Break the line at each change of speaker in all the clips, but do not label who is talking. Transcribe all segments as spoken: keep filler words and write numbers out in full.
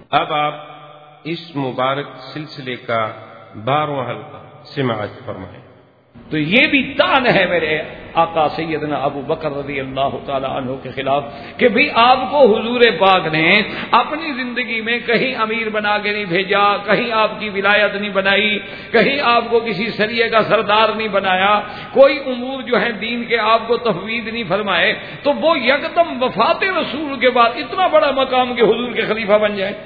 اب آپ اس مبارک سلسلے کا بارہواں حلقہ سماعت فرمائیں۔
تو یہ بھی طعن ہے میرے آقا سیدنا ابو بکر رضی اللہ تعالی عنہ کے خلاف کہ بھی آپ کو حضور پاک نے اپنی زندگی میں کہیں امیر بنا کے نہیں بھیجا، کہیں آپ کی ولایت نہیں بنائی، کہیں آپ کو کسی سریے کا سردار نہیں بنایا، کوئی امور جو ہے دین کے آپ کو تفویض نہیں فرمائے، تو وہ یکدم وفات رسول کے بعد اتنا بڑا مقام کہ حضور کے خلیفہ بن جائے۔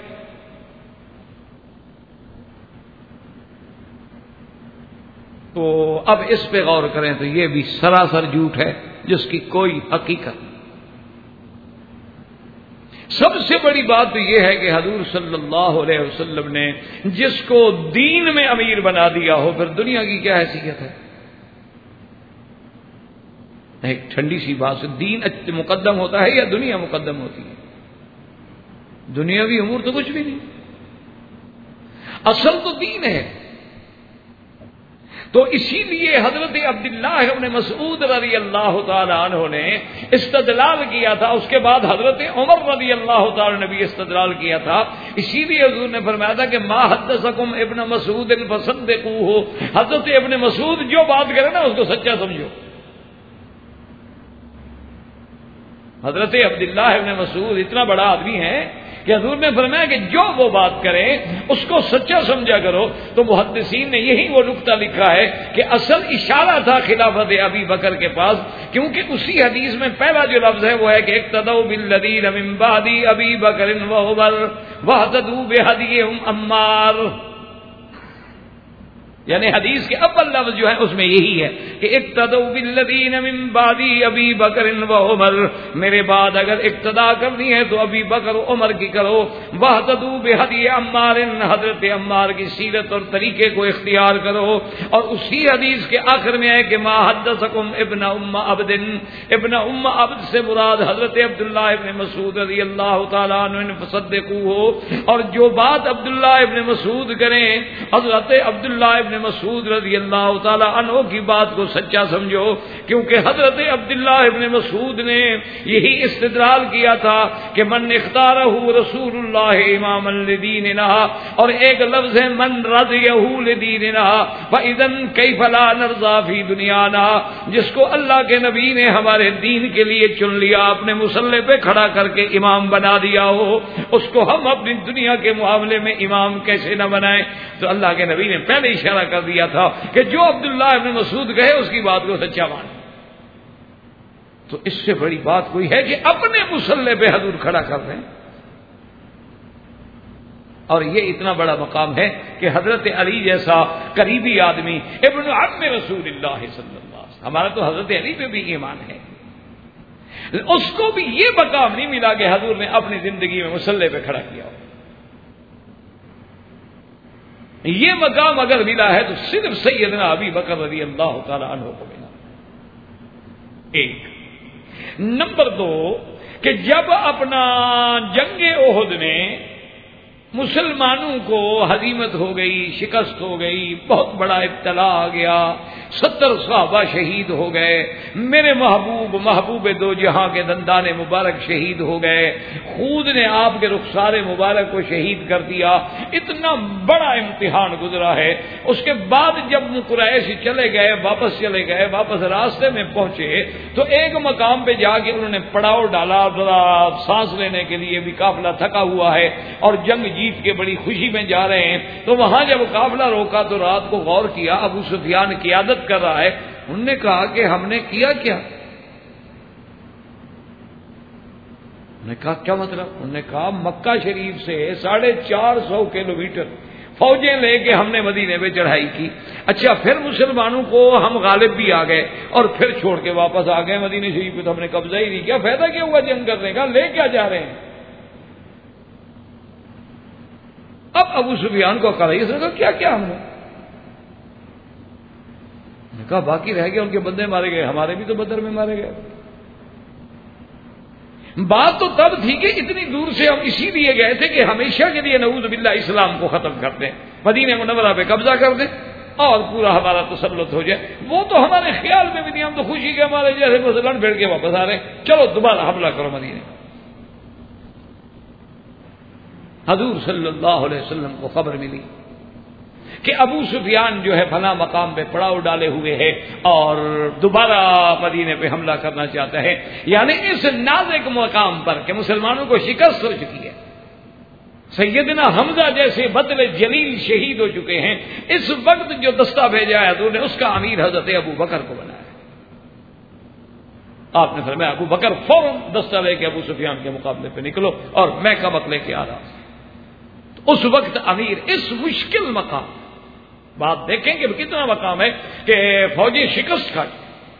تو اب اس پہ غور کریں تو یہ بھی سراسر جھوٹ ہے جس کی کوئی حقیقت نہیں۔ سب سے بڑی بات تو یہ ہے کہ حضور صلی اللہ علیہ وسلم نے جس کو دین میں امیر بنا دیا ہو پھر دنیا کی کیا حیثیت ہے؟ ایک ٹھنڈی سی بات سے دین مقدم ہوتا ہے یا دنیا مقدم ہوتی ہے؟ دنیاوی امور تو کچھ بھی نہیں، اصل تو دین ہے۔ تو اسی لیے حضرت عبداللہ ابن مسعود رضی اللہ تعالی عنہ نے استدلال کیا تھا، اس کے بعد حضرت عمر رضی اللہ تعالی نے بھی استدلال کیا تھا۔ اسی لیے حضور نے فرمایا تھا کہ ما حدثکم ابن مسعود فصدقوہ، حضرت ابن مسعود جو بات کرے نا اس کو سچا سمجھو۔ حضرت عبداللہ ابن مسعود اتنا بڑا آدمی ہے کہ حضور نے فرمایا کہ جو وہ بات کرے اس کو سچا سمجھا کرو۔ تو محدثین نے یہی وہ نقطہ لکھا ہے کہ اصل اشارہ تھا خلافت ابی بکر کے پاس، کیونکہ اسی حدیث میں پہلا جو لفظ ہے وہ ہے کہ اقتدوا بالذین من بعد ابی بکر و عمر واہتدوا بہدیہم عمار، یعنی حدیث کے اول لفظ جو ہے اس میں یہی ہے کہ اقتدوا بالذین من بعد ابی بکر و عمر، میرے بعد اگر اقتدا کرنی ہے تو ابی بکر و عمر کی کرو، واہتدوا بہدی عمار، حضرت عمار کی سیرت اور طریقے کو اختیار کرو۔ اور اسی حدیث کے آخر میں ہے کہ ما حدثکم ابن ام عبد، ابن ام عبد سے مراد حضرت عبداللہ ابن مسعود رضی اللہ تعالیٰ عنہ فصدقوہ، اور جو بات عبداللہ ابن مسعود کریں حضرت عبداللہ ابن مسعود رضی اللہ تعالی عنہ کی بات کو سچا سمجھو، کیونکہ حضرت عبداللہ ابن مسعود نے یہی استدلال کیا تھا کہ من اختارہ رسول اللہ اماما لدیننا، اور ایک لفظ ہے من رضیہ لدیننا فاذن کیف لا نرضى فی دنیانا، جس کو اللہ کے نبی نے ہمارے دین کے لیے چن لیا، اپنے مصلی پہ کھڑا کر کے امام بنا دیا ہو، اس کو ہم اپنی دنیا کے معاملے میں امام کیسے نہ بنائیں؟ تو اللہ کے نبی نے پہلے اشارہ کر دیا تھا کہ جو عبداللہ ابن مسعود کہے اس کی بات کو سچا مان۔ تو اس سے بڑی بات کوئی ہے کہ اپنے مصلی پہ حضور کھڑا کر دیں، اور یہ اتنا بڑا مقام ہے کہ حضرت علی جیسا قریبی آدمی ابن عم رسول اللہ صلی اللہ علیہ وسلم، ہمارا تو حضرت علی پہ بھی ایمان ہے، اس کو بھی یہ مقام نہیں ملا کہ حضور نے اپنی زندگی میں مصلی پہ کھڑا کیا ہو۔ یہ مقام اگر ملا ہے تو صرف سیدنا ابی بکر رضی اللہ تعالی عنہ کو ملا۔ ایک نمبر دو کہ جب اپنا جنگ احد میں مسلمانوں کو ہزیمت ہو گئی، شکست ہو گئی، بہت بڑا ابتلا آ گیا، ستر صحابہ شہید ہو گئے، میرے محبوب محبوب دو جہاں کے دندان مبارک شہید ہو گئے، خود نے آپ کے رخسار مبارک کو شہید کر دیا، اتنا بڑا امتحان گزرا ہے۔ اس کے بعد جب قریش چلے گئے، واپس چلے گئے، واپس راستے میں پہنچے تو ایک مقام پہ جا کے انہوں نے پڑاؤ ڈالا، ذرا سانس لینے کے لیے بھی قافلہ تھکا ہوا ہے اور جنگ جیت کے بڑی خوشی میں جا رہے ہیں۔ تو وہاں جب قافلہ روکا تو رات کو غور کیا، ابو سفیان قیادت کر رہا ہے، انہوں نے کہا کہ ہم نے کیا کیا؟ انہوں نے کہا کیا مطلب؟ انہوں نے کہا مکہ شریف سے ساڑھے چار سو کلو میٹر فوجیں لے کے ہم نے مدینے پہ چڑھائی کی، اچھا پھر مسلمانوں کو ہم غالب بھی آ گئے اور پھر چھوڑ کے واپس آ گئے مدینے شریف پہ، تو ہم نے قبضہ ہی نہیں کیا، فائدہ کیا ہوا جنگ کرنے کا، لے کیا جا رہے ہیں؟ اب ابو سفیان کو کہا یہ سمجھو کیا کیا ہم نے؟ نے کہا باقی رہ گئے، ان کے بندے مارے گئے، ہمارے بھی تو بدر میں مارے گئے۔ بات تو تب تھی کہ اتنی دور سے ہم اسی لیے گئے تھے کہ ہمیشہ کے لیے نعوذ باللہ اسلام کو ختم کر دیں، مدینہ منورہ پہ قبضہ کر دیں اور پورا ہمارا تسلط ہو جائے۔ وہ تو ہمارے خیال میں بھی نہیں، ہم تو خوشی کے ہمارے جیسے مسلمان بھیڑ کے واپس آ رہے ہیں، چلو دوبارہ حملہ کرو مدینے۔ حضور صلی اللہ علیہ وسلم کو خبر ملی کہ ابو سفیان جو ہے فلاں مقام پہ پڑاؤ ڈالے ہوئے ہے اور دوبارہ مدینے پہ حملہ کرنا چاہتا ہے، یعنی اس نازک مقام پر کہ مسلمانوں کو شکست ہو چکی ہے، سیدنا حمزہ جیسے بدل جلیل شہید ہو چکے ہیں، اس وقت جو دستہ بھیجا ہے حضور نے اس کا امیر حضرت ابو بکر کو بنایا۔ آپ نے فرمایا ابو بکر فوراً دستہ لے کے ابو سفیان کے مقابلے پہ نکلو، اور میں کا وقت لے کے آ رہا ہوں۔ تو اس وقت امیر اس مشکل مقام، بات دیکھیں کہ کتنا مقام ہے کہ فوجی شکست کھائی،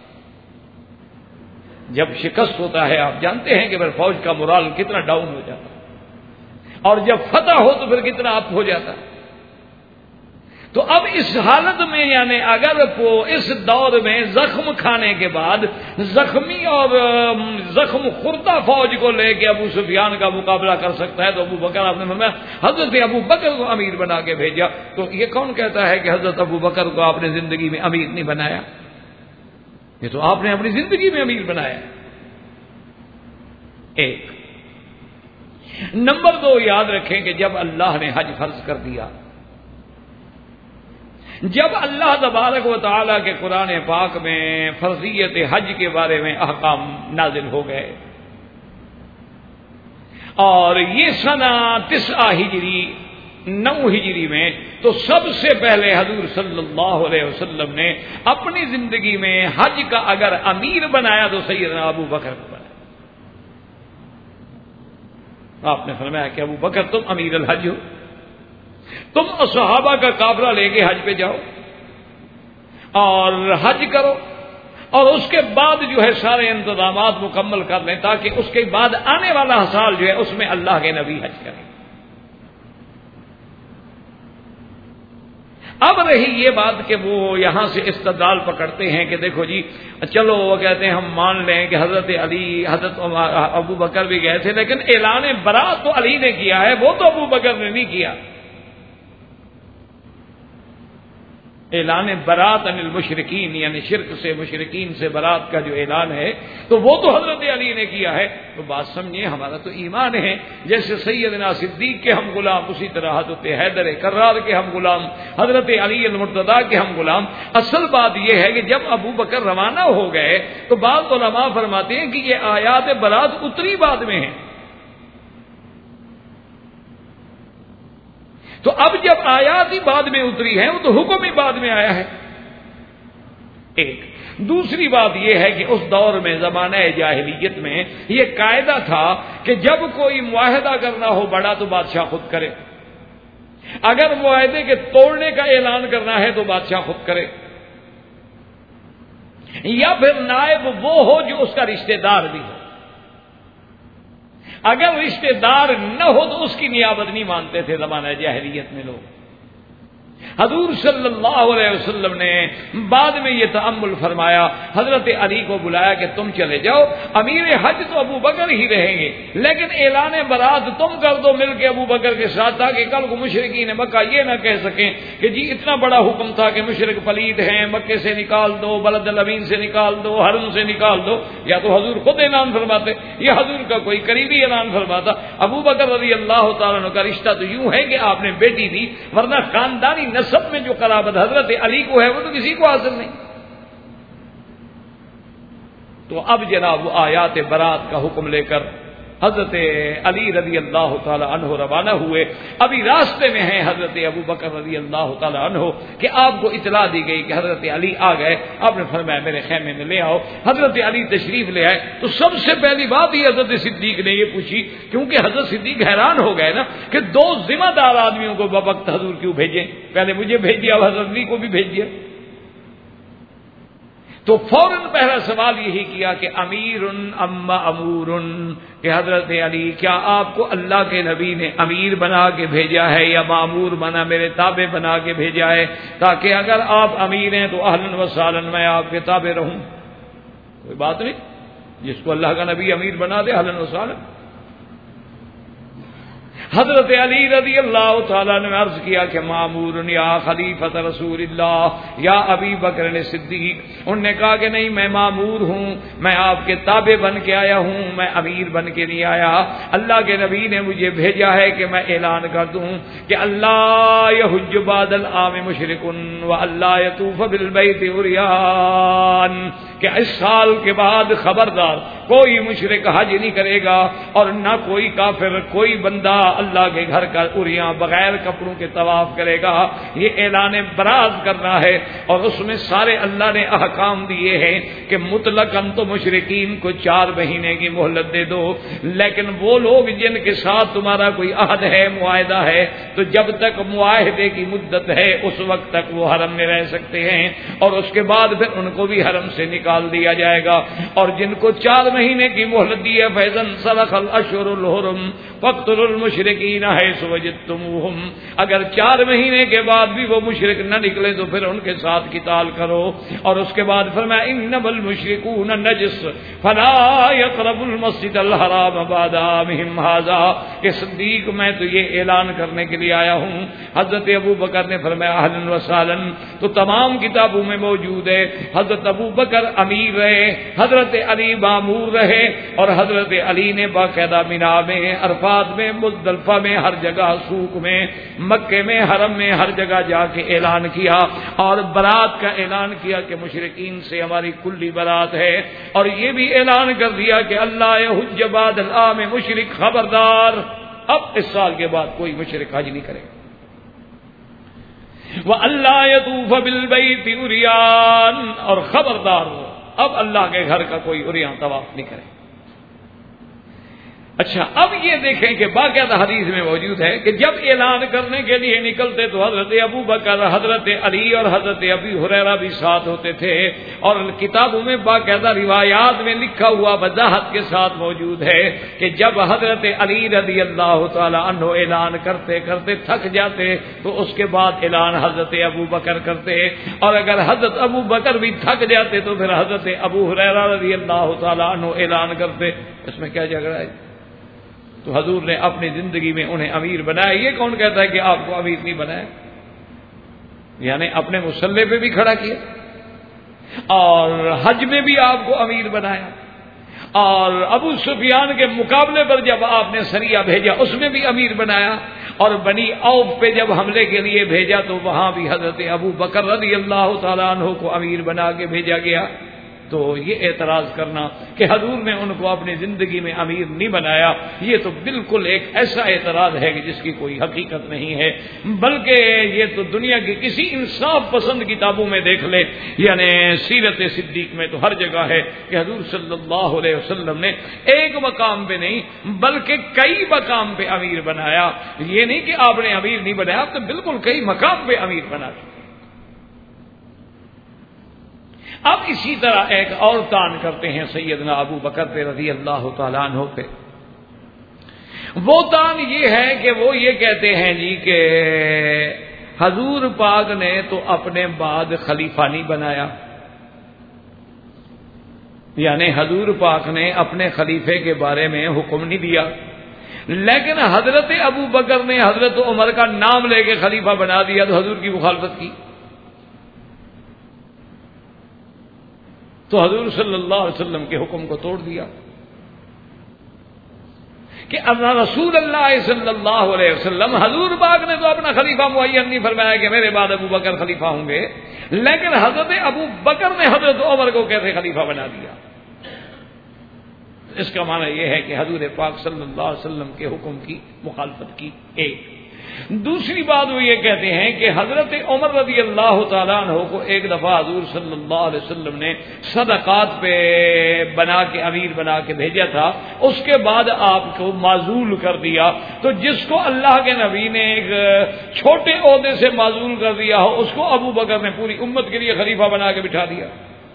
جب شکست ہوتا ہے آپ جانتے ہیں کہ پھر فوج کا مورال کتنا ڈاؤن ہو جاتا ہے، اور جب فتح ہو تو پھر کتنا اپ ہو جاتا ہے۔ تو اب اس حالت میں یعنی اگر وہ اس دور میں زخم کھانے کے بعد زخمی اور زخم خوردہ فوج کو لے کے ابو سفیان کا مقابلہ کر سکتا ہے، تو ابو بکر آپ نے فرمایا حضرت ابو بکر کو امیر بنا کے بھیجا۔ تو یہ کون کہتا ہے کہ حضرت ابو بکر کو آپ نے زندگی میں امیر نہیں بنایا؟ یہ تو آپ نے اپنی زندگی میں امیر بنایا۔ ایک نمبر دو، یاد رکھیں کہ جب اللہ نے حج فرض کر دیا، جب اللہ تبارک و تعالیٰ کے قرآن پاک میں فرضیت حج کے بارے میں احکام نازل ہو گئے، اور یہ سنہ تسعہ ہجری نو ہجری میں، تو سب سے پہلے حضور صلی اللہ علیہ وسلم نے اپنی زندگی میں حج کا اگر امیر بنایا تو سیدنا ابو بکر کو بنایا۔ آپ نے فرمایا کہ ابو بکر تم امیر الحج ہو، تم صحابہ کا قافلہ لے کے حج پہ جاؤ اور حج کرو، اور اس کے بعد جو ہے سارے انتظامات مکمل کر لیں تاکہ اس کے بعد آنے والا سال جو ہے اس میں اللہ کے نبی حج کریں۔ اب رہی یہ بات کہ وہ یہاں سے استدلال پکڑتے ہیں کہ دیکھو جی چلو، وہ کہتے ہیں ہم مان لیں کہ حضرت علی حضرت ابو بکر بھی گئے تھے، لیکن اعلان برات تو علی نے کیا ہے، وہ تو ابو بکر نے نہیں کیا۔ اعلان برات عن المشرکین یعنی شرک سے مشرکین سے برات کا جو اعلان ہے تو وہ تو حضرت علی نے کیا ہے۔ تو بات سمجھیں، ہمارا تو ایمان ہے جیسے سیدنا صدیق کے ہم غلام، اسی طرح حضرت حیدر کرار کے ہم غلام، حضرت علی المرتضیٰ کے ہم غلام۔ اصل بات یہ ہے کہ جب ابو بکر روانہ ہو گئے تو بعض علماء فرماتے ہیں کہ یہ آیات برات اتری بعد میں ہیں، تو اب جب آیات ہی بعد میں اتری ہیں وہ تو حکم ہی بعد میں آیا ہے۔ ایک دوسری بات یہ ہے کہ اس دور میں زمانہ جاہلیت میں یہ قاعدہ تھا کہ جب کوئی معاہدہ کرنا ہو بڑا تو بادشاہ خود کرے، اگر معاہدے کے توڑنے کا اعلان کرنا ہے تو بادشاہ خود کرے، یا پھر نائب وہ ہو جو اس کا رشتہ دار بھی ہو۔ اگر رشتہ دار نہ ہو تو اس کی نیابت نہیں مانتے تھے زمانہ جاہلیت میں لوگ۔ حضور صلی اللہ علیہ وسلم نے بعد میں یہ تأمل فرمایا، حضرت علی کو بلایا کہ تم چلے جاؤ، امیر حج تو ابو بکر ہی رہیں گے، لیکن اعلان برات تم کر دو مل کے ابو بکر کے ساتھ، تاکہ کل کو مشرکین مکہ یہ نہ کہہ سکیں کہ جی اتنا بڑا حکم تھا کہ مشرک پلید ہیں، مکے سے نکال دو، بلد الامین سے نکال دو، حرم سے نکال دو۔ یا تو حضور خود اعلان فرماتے یا حضور کا کوئی قریبی اعلان فرماتا۔ ابو بکر رضی اللہ تعالیٰ عنہ کا رشتہ تو یوں ہے کہ آپ نے بیٹی دی، ورنہ خاندانی نسب میں جو قرابت حضرت علی کو ہے وہ تو کسی کو حاصل نہیں۔ تو اب جناب وہ آیات برات کا حکم لے کر حضرت علی رضی اللہ تعالی عنہ روانہ ہوئے۔ ابھی راستے میں ہیں حضرت ابو بکر رضی اللہ تعالی عنہ کہ آپ کو اطلاع دی گئی کہ حضرت علی آ گئے۔ آپ نے فرمایا میرے خیمے میں لے آؤ۔ حضرت علی تشریف لے آئے تو سب سے پہلی بات یہ حضرت صدیق نے یہ پوچھی، کیونکہ حضرت صدیق حیران ہو گئے نا کہ دو ذمہ دار آدمیوں کو بوقت حضور کیوں بھیجیں، پہلے مجھے بھیج دیا، اب حضرت علی کو بھی بھیج دیا۔ تو فوراً پہلا سوال یہی کیا کہ امیر اما امور، کہ حضرت علی کیا آپ کو اللہ کے نبی نے امیر بنا کے بھیجا ہے یا معمور بنا میرے تابع بنا کے بھیجا ہے، تاکہ اگر آپ امیر ہیں تو اہلاً و سہلاً میں آپ کے تابع رہوں۔ کوئی بات نہیں، جس کو اللہ کا نبی امیر بنا دے اہلاً و سہلاً۔ حضرت علی رضی اللہ تعالیٰ نے عرض کیا کہ مامور یا خلیفۃ رسول اللہ یا ابی بکر صدیق. انہوں نے کہا کہ نہیں، میں مامور ہوں، میں آپ کے تابع بن کے آیا ہوں، میں امیر بن کے نہیں آیا. اللہ کے نبی نے مجھے بھیجا ہے کہ میں اعلان کر دوں کہ اللہ یحج بعد العام مشرک و اللہ یطوف بالبیت عریان، کہ اس سال کے بعد خبردار کوئی مشرک حج نہیں کرے گا اور نہ کوئی کافر، کوئی بندہ اللہ کے گھر کا عریاں بغیر کپڑوں کے طواف کرے گا. یہ اعلان براز کرنا ہے، اور اس میں سارے اللہ نے احکام دیے ہیں کہ مطلقاً تو مشرکین کو چار مہینے کی مہلت دے دو، لیکن وہ لوگ جن کے ساتھ تمہارا کوئی عہد ہے، معاہدہ ہے، تو جب تک معاہدے کی مدت ہے اس وقت تک وہ حرم میں رہ سکتے ہیں، اور اس کے بعد پھر ان کو بھی حرم سے نکال دیا جائے گا. اور جن کو چار مہینے کی مہلت دی ہے فیضن سلخ الاشہر الحرم فاقتلوا المشرکین حیث وجدتموہم، اگر چار مہینے کے بعد بھی وہ مشرک نہ نکلے تو پھر ان کے ساتھ قتال کرو. اور اس کے بعد فرمایا انما المشرکون نجس فلا یقربوا المسجد الحرام بعد عامہم ھذا، کہ صدیق میں تو یہ اعلان کرنے کے لیے آیا ہوں. حضرت ابو بکر نے فرمایا اہلا وسہلا، تو تمام کتابوں میں موجود ہے حضرت ابو بکر امیر رہے، حضرت علی مامور رہے، اور حضرت علی نے باقاعدہ مینا میں، عرفات میں، مزدلفہ میں، ہر جگہ سوق میں، مکے میں، حرم میں، ہر جگہ جا کے اعلان کیا اور برات کا اعلان کیا کہ مشرکین سے ہماری کلی برات ہے. اور یہ بھی اعلان کر دیا کہ اللہ یحج بعد العام مشرک، خبردار اب اس سال کے بعد کوئی مشرک حج نہیں کرے. وَأَلَّا يَطُوفَ بِالْبَيْتِ عُرْيَانٌ، اور خبردار ہو اب اللہ کے گھر کا کوئی عریاں طواف نہیں کرے. اچھا اب یہ دیکھیں کہ باقاعدہ حدیث میں موجود ہے کہ جب اعلان کرنے کے لیے نکلتے تو حضرت ابو بکر، حضرت علی اور حضرت ابی ہریرہ بھی ساتھ ہوتے تھے، اور کتابوں میں باقاعدہ روایات میں لکھا ہوا وضاحت کے ساتھ موجود ہے کہ جب حضرت علی رضی اللہ تعالی عنہ اعلان کرتے کرتے تھک جاتے تو اس کے بعد اعلان حضرت ابو بکر کرتے، اور اگر حضرت ابو بکر بھی تھک جاتے تو پھر حضرت ابو ہریرہ رضی اللہ تعالی عنہ اعلان کرتے. اس میں کیا جھگڑا ہے؟ تو حضور نے اپنی زندگی میں انہیں امیر بنایا. یہ کون کہتا ہے کہ آپ کو امیر نہیں بنایا؟ یعنی اپنے مسلح پہ بھی کھڑا کیا، اور حج میں بھی آپ کو امیر بنایا، اور ابو سفیان کے مقابلے پر جب آپ نے سریہ بھیجا اس میں بھی امیر بنایا، اور بنی عوف پہ جب حملے کے لیے بھیجا تو وہاں بھی حضرت ابو بکر رضی اللہ تعالیٰ عنہ کو امیر بنا کے بھیجا گیا. تو یہ اعتراض کرنا کہ حضور نے ان کو اپنی زندگی میں امیر نہیں بنایا، یہ تو بالکل ایک ایسا اعتراض ہے کہ جس کی کوئی حقیقت نہیں ہے، بلکہ یہ تو دنیا کی کسی انصاف پسند کتابوں میں دیکھ لے، یعنی سیرت صدیق میں تو ہر جگہ ہے کہ حضور صلی اللہ علیہ وسلم نے ایک مقام پہ نہیں بلکہ کئی مقام پہ امیر بنایا. یہ نہیں کہ آپ نے امیر نہیں بنایا، آپ تو بالکل کئی مقام پہ امیر بنا دیا. اب اسی طرح ایک اور تان کرتے ہیں سیدنا ابو بکر پہ رضی اللہ تعالیٰ عنہ پہ. وہ تان یہ ہے کہ وہ یہ کہتے ہیں جی کہ حضور پاک نے تو اپنے بعد خلیفہ نہیں بنایا، یعنی حضور پاک نے اپنے خلیفے کے بارے میں حکم نہیں دیا، لیکن حضرت ابو بکر نے حضرت عمر کا نام لے کے خلیفہ بنا دیا تو حضور کی مخالفت کی. تو حضور صلی اللہ علیہ وسلم کے حکم کو توڑ دیا کہ رسول اللہ صلی اللہ علیہ وسلم، حضور پاک نے تو اپنا خلیفہ معین نہیں فرمایا کہ میرے بعد ابو بکر خلیفہ ہوں گے، لیکن حضرت ابو بکر نے حضرت عمر کو کیسے خلیفہ بنا دیا؟ اس کا معنی یہ ہے کہ حضور پاک صلی اللہ علیہ وسلم کے حکم کی مخالفت کی. ایک دوسری بات وہ یہ کہتے ہیں کہ حضرت عمر رضی اللہ تعالیٰ عنہ کو ایک دفعہ حضور صلی اللہ علیہ وسلم نے صدقات پہ بنا کے امیر بنا کے بھیجا تھا، اس کے بعد آپ کو معزول کر دیا. تو جس کو اللہ کے نبی نے ایک چھوٹے عہدے سے معزول کر دیا ہو اس کو ابو بکر نے پوری امت کے لیے خلیفہ بنا کے بٹھا دیا.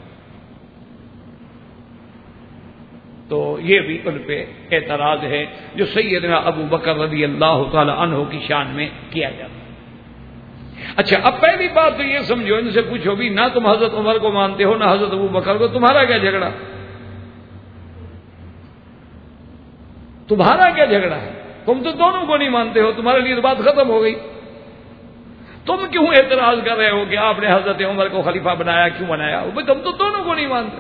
تو یہ بھی ان پہ اعتراض ہے جو سیدنا ابو بکر رضی اللہ تعالی عنہ کی شان میں کیا جاتا. اچھا اب پہلی بات تو یہ سمجھو، ان سے پوچھو بھی نہ تم حضرت عمر کو مانتے ہو نہ حضرت ابو بکر کو، تمہارا کیا جھگڑا؟ تمہارا کیا جھگڑا ہے؟ تم تو دونوں کو نہیں مانتے ہو، تمہارے لیے تو بات ختم ہو گئی. تم کیوں اعتراض کر رہے ہو کہ آپ نے حضرت عمر کو خلیفہ بنایا، کیوں بنایا؟ تم تو دونوں کو نہیں مانتے.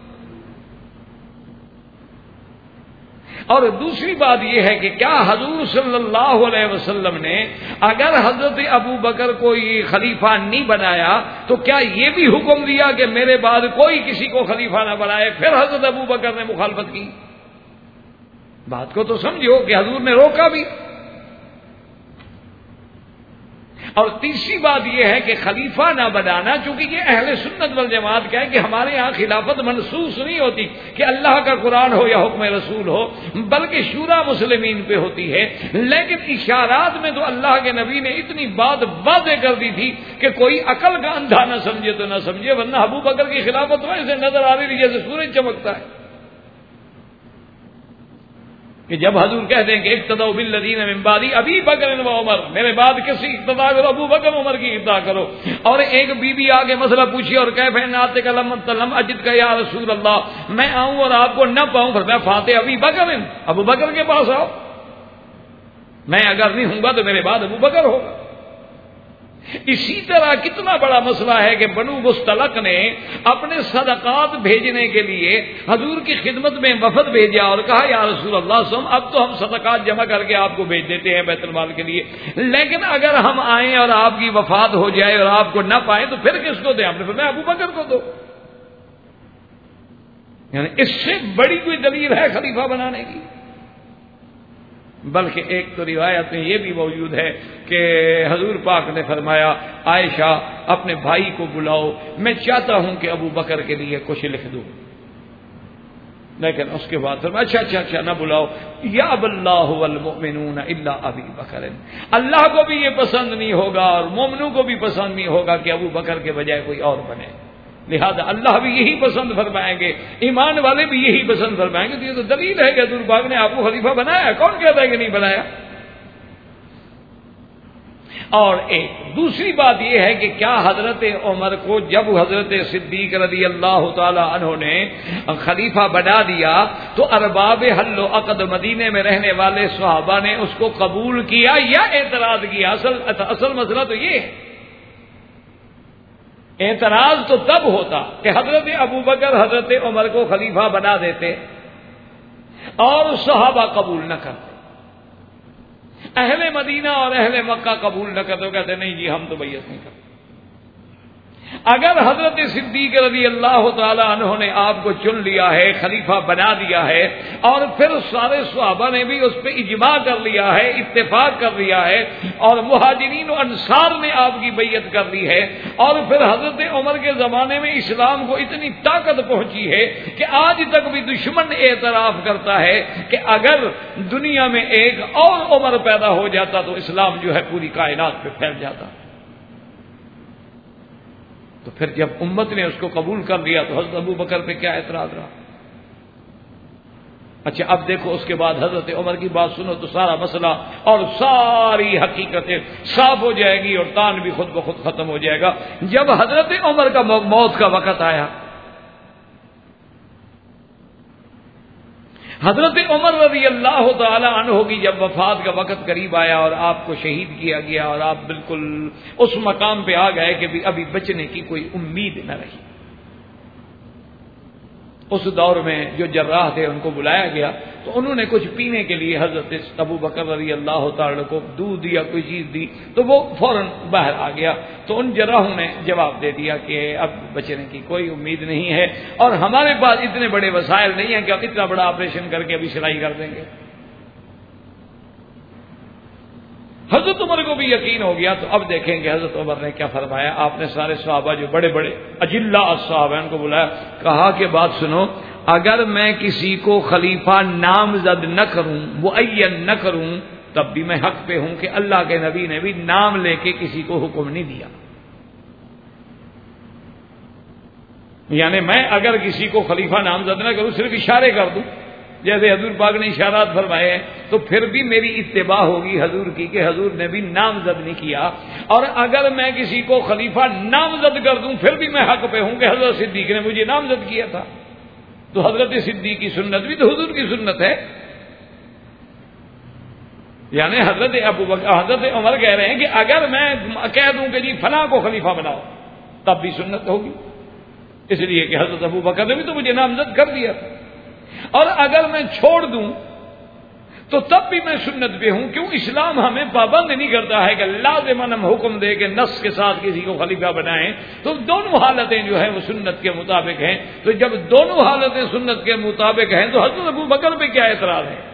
اور دوسری بات یہ ہے کہ کیا حضور صلی اللہ علیہ وسلم نے اگر حضرت ابو بکر کو یہ خلیفہ نہیں بنایا تو کیا یہ بھی حکم دیا کہ میرے بعد کوئی کسی کو خلیفہ نہ بنائے؟ پھر حضرت ابو بکر نے مخالفت کی. بات کو تو سمجھو کہ حضور نے روکا بھی. اور تیسری بات یہ ہے کہ خلیفہ نہ بنانا، چونکہ یہ اہل سنت والجماعت کا ہے کہ ہمارے ہاں خلافت منسوخ نہیں ہوتی کہ اللہ کا قرآن ہو یا حکم رسول ہو، بلکہ شورا مسلمین پہ ہوتی ہے. لیکن اشارات میں تو اللہ کے نبی نے اتنی بات واضح کر دی تھی کہ کوئی عقل کا اندھا نہ سمجھے تو نہ سمجھے، ورنہ ابو بکر کی خلافت ویسے نظر آ رہی جیسے سورج چمکتا ہے. کہ جب حضور کہتے ہیں کہ اقتدوا بالذین من بعدی ابی بکر و عمر، میرے بعد کسی اقتدا کرو، ابو بکر عمر کی اقتدا کرو. اور ایک بی بی آگے مسئلہ پوچھی اور کہے فین آتے کا لم تلم اجد کا یا رسول اللہ، میں آؤں اور آپ کو نہ پاؤں، پھر میں فاتح ابی بکر، ابو بکر کے پاس آؤ، میں اگر نہیں ہوں گا تو میرے بعد ابو بکر ہوگا. اسی طرح کتنا بڑا مسئلہ ہے کہ بنو مستلق نے اپنے صدقات بھیجنے کے لیے حضور کی خدمت میں وفد بھیجا اور کہا یا رسول اللہ سم اب تو ہم صدقات جمع کر کے آپ کو بھیج دیتے ہیں بیت المال کے لیے، لیکن اگر ہم آئیں اور آپ کی وفات ہو جائے اور آپ کو نہ پائیں تو پھر کس کو دیں؟ آپ نے فرمایا ابو بکر کو دو. یعنی اس سے بڑی کوئی دلیل ہے خلیفہ بنانے کی؟ بلکہ ایک تو روایت میں یہ بھی موجود ہے کہ حضور پاک نے فرمایا عائشہ اپنے بھائی کو بلاؤ، میں چاہتا ہوں کہ ابو بکر کے لیے کچھ لکھ دوں. لیکن اس کے بعد فرمایا اچھا اچھا اچھا نہ بلاؤ. یا اللہ والمؤمنون الا ابی بکر، اللہ کو بھی یہ پسند نہیں ہوگا اور مومنوں کو بھی پسند نہیں ہوگا کہ ابو بکر کے بجائے کوئی اور بنے، لہذا اللہ بھی یہی پسند فرمائیں گے، ایمان والے بھی یہی پسند فرمائیں گے. تو یہ تو دلیل ہے کہ حضور پاک نے آپ کو خلیفہ بنایا، کون کہتا ہے کہ نہیں بنایا؟ اور ایک دوسری بات یہ ہے کہ کیا حضرت عمر کو جب حضرت صدیق رضی اللہ تعالی عنہ نے خلیفہ بنا دیا تو ارباب حل و عقد مدینے میں رہنے والے صحابہ نے اس کو قبول کیا یا اعتراض کیا؟ اصل اصل مسئلہ تو یہ ہے. اعتراض تو تب ہوتا کہ حضرت ابو بکر حضرت عمر کو خلیفہ بنا دیتے اور صحابہ قبول نہ کرتے، اہل مدینہ اور اہل مکہ قبول نہ کرتے، کہتے نہیں جی ہم تو بیعت نہیں کرتے. اگر حضرت صدیق رضی اللہ تعالی عنہ نے آپ کو چن لیا ہے، خلیفہ بنا دیا ہے، اور پھر سارے صحابہ نے بھی اس پہ اجماع کر لیا ہے، اتفاق کر لیا ہے، اور مہاجرین و انصار نے آپ کی بیعت کر لی ہے، اور پھر حضرت عمر کے زمانے میں اسلام کو اتنی طاقت پہنچی ہے کہ آج تک بھی دشمن اعتراف کرتا ہے کہ اگر دنیا میں ایک اور عمر پیدا ہو جاتا تو اسلام جو ہے پوری کائنات پہ پھیل جاتا. تو پھر جب امت نے اس کو قبول کر لیا تو حضرت ابو بکر پہ کیا اعتراض رہا؟ اچھا اب دیکھو اس کے بعد حضرت عمر کی بات سنو تو سارا مسئلہ اور ساری حقیقتیں صاف ہو جائے گی اور تان بھی خود بخود ختم ہو جائے گا. جب حضرت عمر کا موت کا وقت آیا، حضرت عمر رضی اللہ تعالی عنہ کی جب وفات کا وقت قریب آیا اور آپ کو شہید کیا گیا اور آپ بالکل اس مقام پہ آ گئے کہ ابھی بچنے کی کوئی امید نہ رہی، اس دور میں جو جراح تھے ان کو بلایا گیا تو انہوں نے کچھ پینے کے لیے حضرت ابو بکر رضی اللہ تعالی کو دودھ یا کوئی چیز دی تو وہ فوراً باہر آ گیا. تو ان جراحوں نے جواب دے دیا کہ اب بچنے کی کوئی امید نہیں ہے اور ہمارے پاس اتنے بڑے وسائل نہیں ہیں کہ ہم اتنا بڑا آپریشن کر کے ابھی سلائی کر دیں گے. حضرت عمر کو بھی یقین ہو گیا. تو اب دیکھیں گے حضرت عمر نے کیا فرمایا. آپ نے سارے صحابہ جو بڑے بڑے اجلہ الصحابہ ان کو بلایا، کہا کہ بات سنو، اگر میں کسی کو خلیفہ نامزد نہ کروں، معین نہ کروں، تب بھی میں حق پہ ہوں کہ اللہ کے نبی نے بھی نام لے کے کسی کو حکم نہیں دیا. یعنی میں اگر کسی کو خلیفہ نامزد نہ کروں، صرف اشارے کر دوں جیسے حضور پاک نے اشارات فرمائے ہیں، تو پھر بھی میری اتباع ہوگی حضور کی کہ حضور نے بھی نامزد نہیں کیا. اور اگر میں کسی کو خلیفہ نامزد کر دوں پھر بھی میں حق پہ ہوں کہ حضرت صدیق نے مجھے نامزد کیا تھا. تو حضرت صدیق کی سنت بھی تو حضور کی سنت ہے. یعنی حضرت ابو بکر حضرت عمر کہہ رہے ہیں کہ اگر میں کہہ دوں کہ جی فلاں کو خلیفہ بناؤ تب بھی سنت ہوگی، اس لیے کہ حضرت ابو بکر نے بھی تو مجھے نامزد کر دیا تھا، اور اگر میں چھوڑ دوں تو تب بھی میں سنت پہ ہوں. کیوں؟ اسلام ہمیں پابند نہیں کرتا ہے کہ لازماً ہم حکم دے کے نص کے ساتھ کسی کو خلیفہ بنائیں، تو دونوں حالتیں جو ہیں وہ سنت کے مطابق ہیں. تو جب دونوں حالتیں سنت کے مطابق ہیں تو حضرت ابو بکر پہ کیا اعتراض ہے؟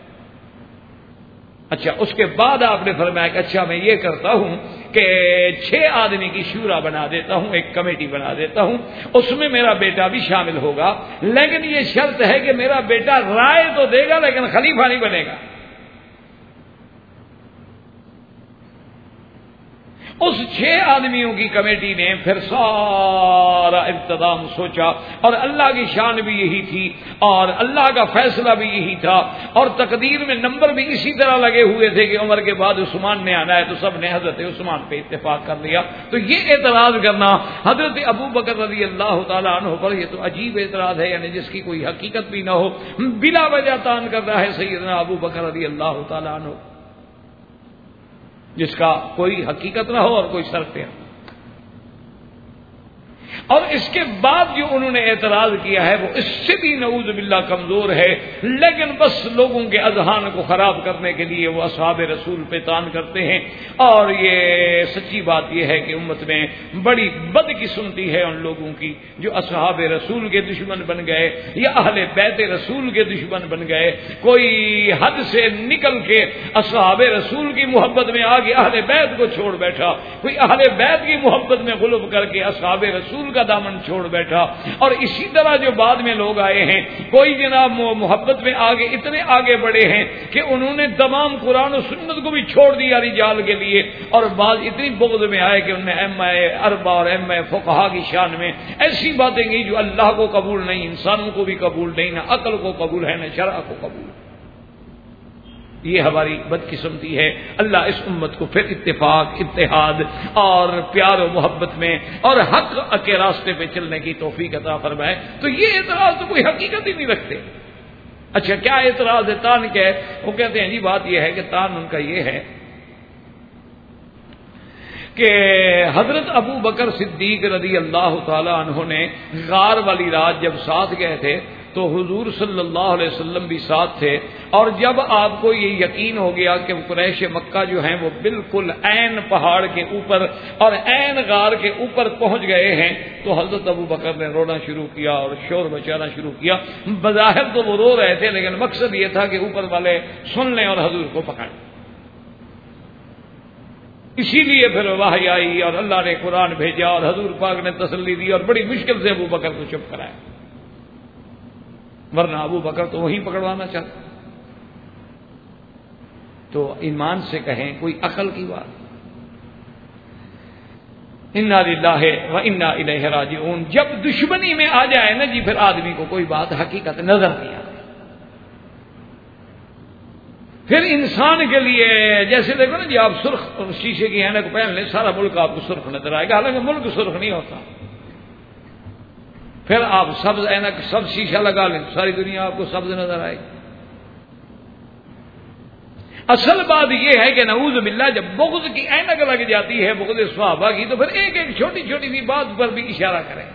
اچھا، اس کے بعد آپ نے فرمایا کہ اچھا میں یہ کرتا ہوں کہ چھ آدمی کی شورا بنا دیتا ہوں، ایک کمیٹی بنا دیتا ہوں، اس میں میرا بیٹا بھی شامل ہوگا، لیکن یہ شرط ہے کہ میرا بیٹا رائے تو دے گا لیکن خلیفہ نہیں بنے گا. اس چھ آدمیوں کی کمیٹی نے پھر سارا انتظام سوچا، اور اللہ کی شان بھی یہی تھی اور اللہ کا فیصلہ بھی یہی تھا، اور تقدیر میں نمبر بھی اسی طرح لگے ہوئے تھے کہ عمر کے بعد عثمان نے آنا ہے، تو سب نے حضرت عثمان پہ اتفاق کر لیا. تو یہ اعتراض کرنا حضرت ابو بکر رضی اللہ تعالیٰ عنہ پر یہ تو عجیب اعتراض ہے، یعنی جس کی کوئی حقیقت بھی نہ ہو، بلا وجہ تان کر رہا ہے سیدنا ابو بکر رضی اللہ تعالیٰ عنہ، جس کا کوئی حقیقت نہ ہو اور کوئی شرط نہ ہو. اور اس کے بعد جو انہوں نے اعتراض کیا ہے وہ اس سے بھی نعوذ باللہ کمزور ہے، لیکن بس لوگوں کے اذہان کو خراب کرنے کے لیے وہ اصحاب رسول پہ تان کرتے ہیں. اور یہ سچی بات یہ ہے کہ امت میں بڑی بدقسمتی ہے ان لوگوں کی جو اصحاب رسول کے دشمن بن گئے یا اہل بیت رسول کے دشمن بن گئے. کوئی حد سے نکل کے اصحاب رسول کی محبت میں آ کے اہل بیت کو چھوڑ بیٹھا، کوئی اہل بیت کی محبت میں غلب کر کے اصحاب رسول کا دامن چھوڑ بیٹھا. اور اسی طرح جو بعد میں لوگ آئے ہیں، کوئی جناب محبت میں آگے اتنے آگے بڑھے ہیں کہ انہوں نے تمام قرآن و سنت کو بھی چھوڑ دیا رجال کے لیے، اور بعض اتنی بغض میں آئے کہ انہوں نے ایم اے اربا اور ایم اے فقہا کی شان میں ایسی باتیں کی جو اللہ کو قبول نہیں، انسانوں کو بھی قبول نہیں، نہ عقل کو قبول ہے نہ شرع کو قبول ہے. یہ ہماری بدقسمتی ہے. اللہ اس امت کو پھر اتفاق، اتحاد اور پیار و محبت میں اور حق کے راستے پہ چلنے کی توفیق عطا فرمائے. تو یہ اعتراض تو کوئی حقیقت ہی نہیں رکھتے. اچھا کیا اعتراض ہے؟ تان کیا ہے؟ وہ کہتے ہیں جی بات یہ ہے کہ تان ان کا یہ ہے کہ حضرت ابو بکر صدیق رضی اللہ تعالی عنہ نے غار والی رات جب ساتھ گئے تھے تو حضور صلی اللہ علیہ وسلم بھی ساتھ تھے، اور جب آپ کو یہ یقین ہو گیا کہ قریش مکہ جو ہیں وہ بالکل عین پہاڑ کے اوپر اور عین غار کے اوپر پہنچ گئے ہیں تو حضرت ابو بکر نے رونا شروع کیا اور شور مچانا شروع کیا. بظاہر تو وہ رو رہے تھے لیکن مقصد یہ تھا کہ اوپر والے سن لیں اور حضور کو پکڑیں. اسی لیے پھر وحی آئی اور اللہ نے قرآن بھیجا اور حضور پاک نے تسلی دی اور بڑی مشکل سے ابو بکر کو چپ کرایا، ورنہ ابو بکر تو وہی پکڑوانا چاہتا. تو ایمان سے کہیں کوئی عقل کی بات. انا للہ و انا الیہ راجعون. جب دشمنی میں آ جائے نا جی پھر آدمی کو کوئی بات حقیقت نظر نہیں آتی. پھر انسان کے لیے جیسے دیکھو نا جی آپ سرخ شیشے کی اینک پہن لیں سارا ملک آپ کو سرخ نظر آئے گا، حالانکہ ملک سرخ نہیں ہوتا. پھر آپ سبز اینک سب شیشہ لگا لیں ساری دنیا آپ کو سبز نظر آئے گی. اصل بات یہ ہے کہ نعوذ باللہ جب بغض کی اینک لگ جاتی ہے بغض صحابہ کی تو پھر ایک ایک چھوٹی چھوٹی سی بات پر بھی اشارہ کریں.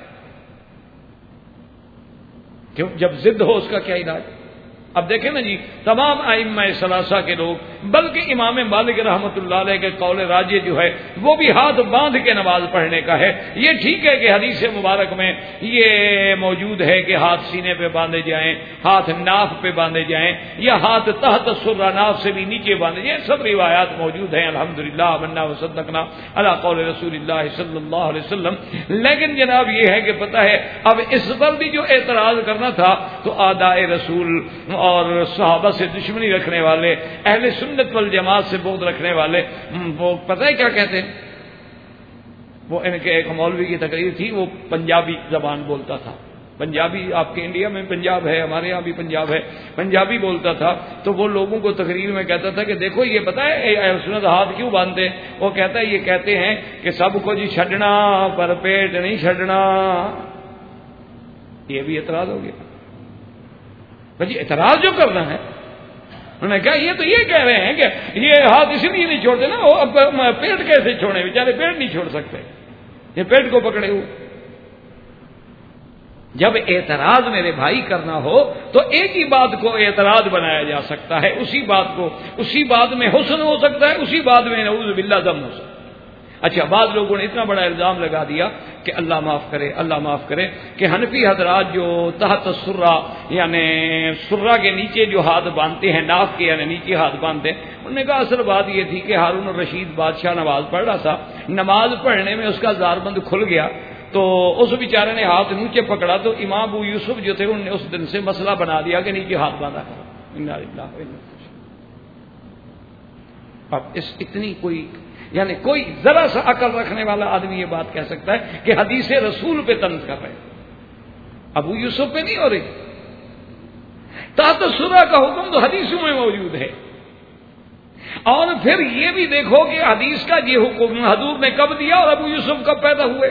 کیوں؟ جب ضد ہو اس کا کیا علاج؟ اب دیکھیں نا جی تمام ائمہ ثلاثہ کے لوگ بلکہ امام مالک رحمۃ اللہ علیہ کے قول راجح جو ہے وہ بھی ہاتھ باندھ کے نماز پڑھنے کا ہے. یہ ٹھیک ہے کہ حدیث مبارک میں یہ موجود ہے کہ ہاتھ سینے پہ باندھے جائیں، ہاتھ ناف پہ باندھے جائیں یا ہاتھ تحت سرہ ناف سے بھی نیچے باندھے جائیں، سب روایات موجود ہیں الحمدللہ آمنا وصدقنا علی قول رسول اللہ صلی اللہ علیہ وسلم. لیکن جناب یہ ہے کہ پتہ ہے اب اس پر بھی جو اعتراض کرنا تھا تو آدائے رسول اور صحابہ سے دشمنی رکھنے والے، اہل سنت والجماعت سے بغض رکھنے والے، وہ پتہ ہے کیا کہتے ہیں؟ وہ ان کے ایک مولوی کی تقریر تھی، وہ پنجابی زبان بولتا تھا. پنجابی آپ کے انڈیا میں پنجاب ہے، ہمارے یہاں بھی پنجاب ہے، پنجابی بولتا تھا. تو وہ لوگوں کو تقریر میں کہتا تھا کہ دیکھو یہ پتہ ہے اہل سنت ہاتھ کیوں باندھتے ہیں؟ وہ کہتا ہے یہ کہتے ہیں کہ سب کو جی چھڈنا پر پیٹ نہیں چھڈنا. یہ بھی اعتراض ہو گیا. بھائی اعتراض جو کرنا ہے انہوں نے کہا یہ تو یہ کہہ رہے ہیں کہ یہ ہاتھ اس لیے نہیں چھوڑتے نا، وہ اب پیٹ کیسے چھوڑے، بیچارے پیٹ نہیں چھوڑ سکتے، یہ پیٹ کو پکڑے ہوئے۔ جب اعتراض میرے بھائی کرنا ہو تو ایک ہی بات کو اعتراض بنایا جا سکتا ہے، اسی بات کو، اسی بات میں حسن ہو سکتا ہے، اسی بات میں نعوذ باللہ ذم ہو سکتا ہے۔ اچھا، بعض لوگوں نے اتنا بڑا الزام لگا دیا کہ اللہ معاف کرے، اللہ معاف کرے، کہ حنفی حضرات جو تحت سرہ یعنی سرہ کے نیچے جو ہاتھ باندھتے ہیں، ناف کے یعنی نیچے ہاتھ باندھتے ہیں، انہوں نے کہا اصل بات یہ تھی کہ ہارون الرشید بادشاہ نماز پڑھ رہا تھا، نماز پڑھنے میں اس کا زاربند کھل گیا تو اس بیچارے نے ہاتھ نیچے پکڑا تو امام ابو یوسف جو تھے انہوں نے اس دن سے مسئلہ بنا دیا کہ نیچے ہاتھ باندھا کرو۔ انا للہ و انا الیہ راجعون۔ اب اس اتنی کوئی یعنی کوئی ذرا سا عقل رکھنے والا آدمی یہ بات کہہ سکتا ہے کہ حدیث رسول پہ طنز کر رہے ابو یوسف پہ نہیں ہو رہی؟ تحت سرہ کا حکم تو حدیثوں میں موجود ہے، اور پھر یہ بھی دیکھو کہ حدیث کا یہ حکم حضور نے کب دیا اور ابو یوسف کب پیدا ہوئے۔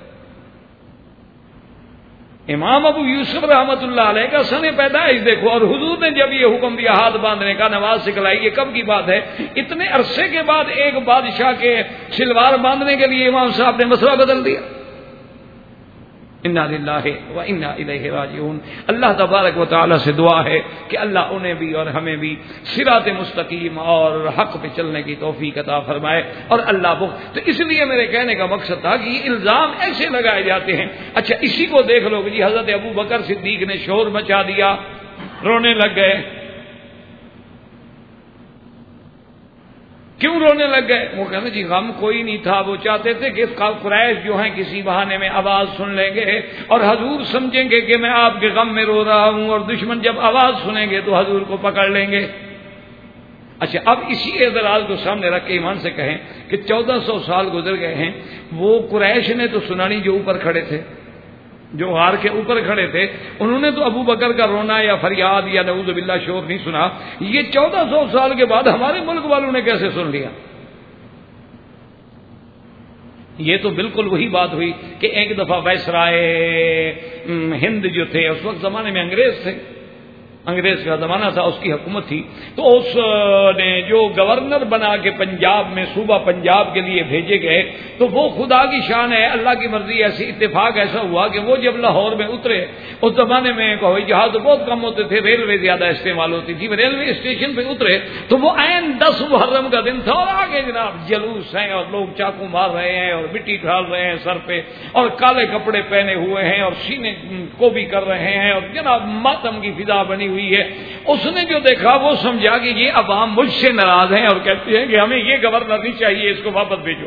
امام ابو یوسف رحمت اللہ علیہ کا سن پیدائش دیکھو، اور حضور نے جب یہ حکم دیا ہاتھ باندھنے کا، نماز سکھلائی، یہ کب کی بات ہے؟ اتنے عرصے کے بعد ایک بادشاہ کے شلوار باندھنے کے لیے امام صاحب نے مسئلہ بدل دیا۔ انا للہ و انا الیہ راجعون۔ اللہ تبارک و تعالی سے دعا ہے کہ اللہ انہیں بھی اور ہمیں بھی صراط مستقیم اور حق پہ چلنے کی توفیق عطا فرمائے، اور اللہ بخ تو اس لیے میرے کہنے کا مقصد تھا کہ یہ الزام ایسے لگائے جاتے ہیں۔ اچھا، اسی کو دیکھ لو کہ جی حضرت ابو بکر صدیق نے شور مچا دیا، رونے لگ گئے۔ کیوں رونے لگ گئے؟ وہ کہتے جی غم کوئی نہیں تھا، وہ چاہتے تھے کہ قریش جو ہیں کسی بہانے میں آواز سن لیں گے اور حضور سمجھیں گے کہ میں آپ کے غم میں رو رہا ہوں، اور دشمن جب آواز سنیں گے تو حضور کو پکڑ لیں گے۔ اچھا، اب اسی اعتراض کو سامنے رکھ کے ایمان سے کہیں کہ چودہ سو سال گزر گئے ہیں، وہ قریش نے تو سنا نہیں جو اوپر کھڑے تھے، جو غار کے اوپر کھڑے تھے، انہوں نے تو ابو بکر کا رونا یا فریاد یا نعوذ باللہ شور نہیں سنا۔ یہ چودہ سو سال کے بعد ہمارے ملک والوں نے کیسے سن لیا؟ یہ تو بالکل وہی بات ہوئی کہ ایک دفعہ وائسرائے ہند جو تھے، اس وقت زمانے میں انگریز تھے، انگریز کا زمانہ تھا، اس کی حکومت تھی، تو اس نے جو گورنر بنا کے پنجاب میں صوبہ پنجاب کے لیے بھیجے گئے، تو وہ خدا کی شان ہے، اللہ کی مرضی، ایسی اتفاق ایسا ہوا کہ وہ جب لاہور میں اترے، اس زمانے میں ہوائی جہاز بہت کم ہوتے تھے، ریلوے زیادہ استعمال ہوتی تھی، ریلوے اسٹیشن پہ اترے تو وہ عین دس محرم کا دن تھا، اور آگے جناب جلوس ہیں اور لوگ چاقو مار رہے ہیں اور مٹی ڈال رہے ہیں سر پہ، اور کالے کپڑے پہنے ہوئے ہیں اور سینے کو بھی کر رہے ہیں، اور جناب ماتم کی فضا بنی ہوئی ہے۔ اس نے جو دیکھا وہ سمجھا کہ یہ عوام مجھ سے ناراض ہیں اور کہتے ہیں کہ ہمیں یہ گورنر نہیں چاہیے، اس کو واپس بھیجو۔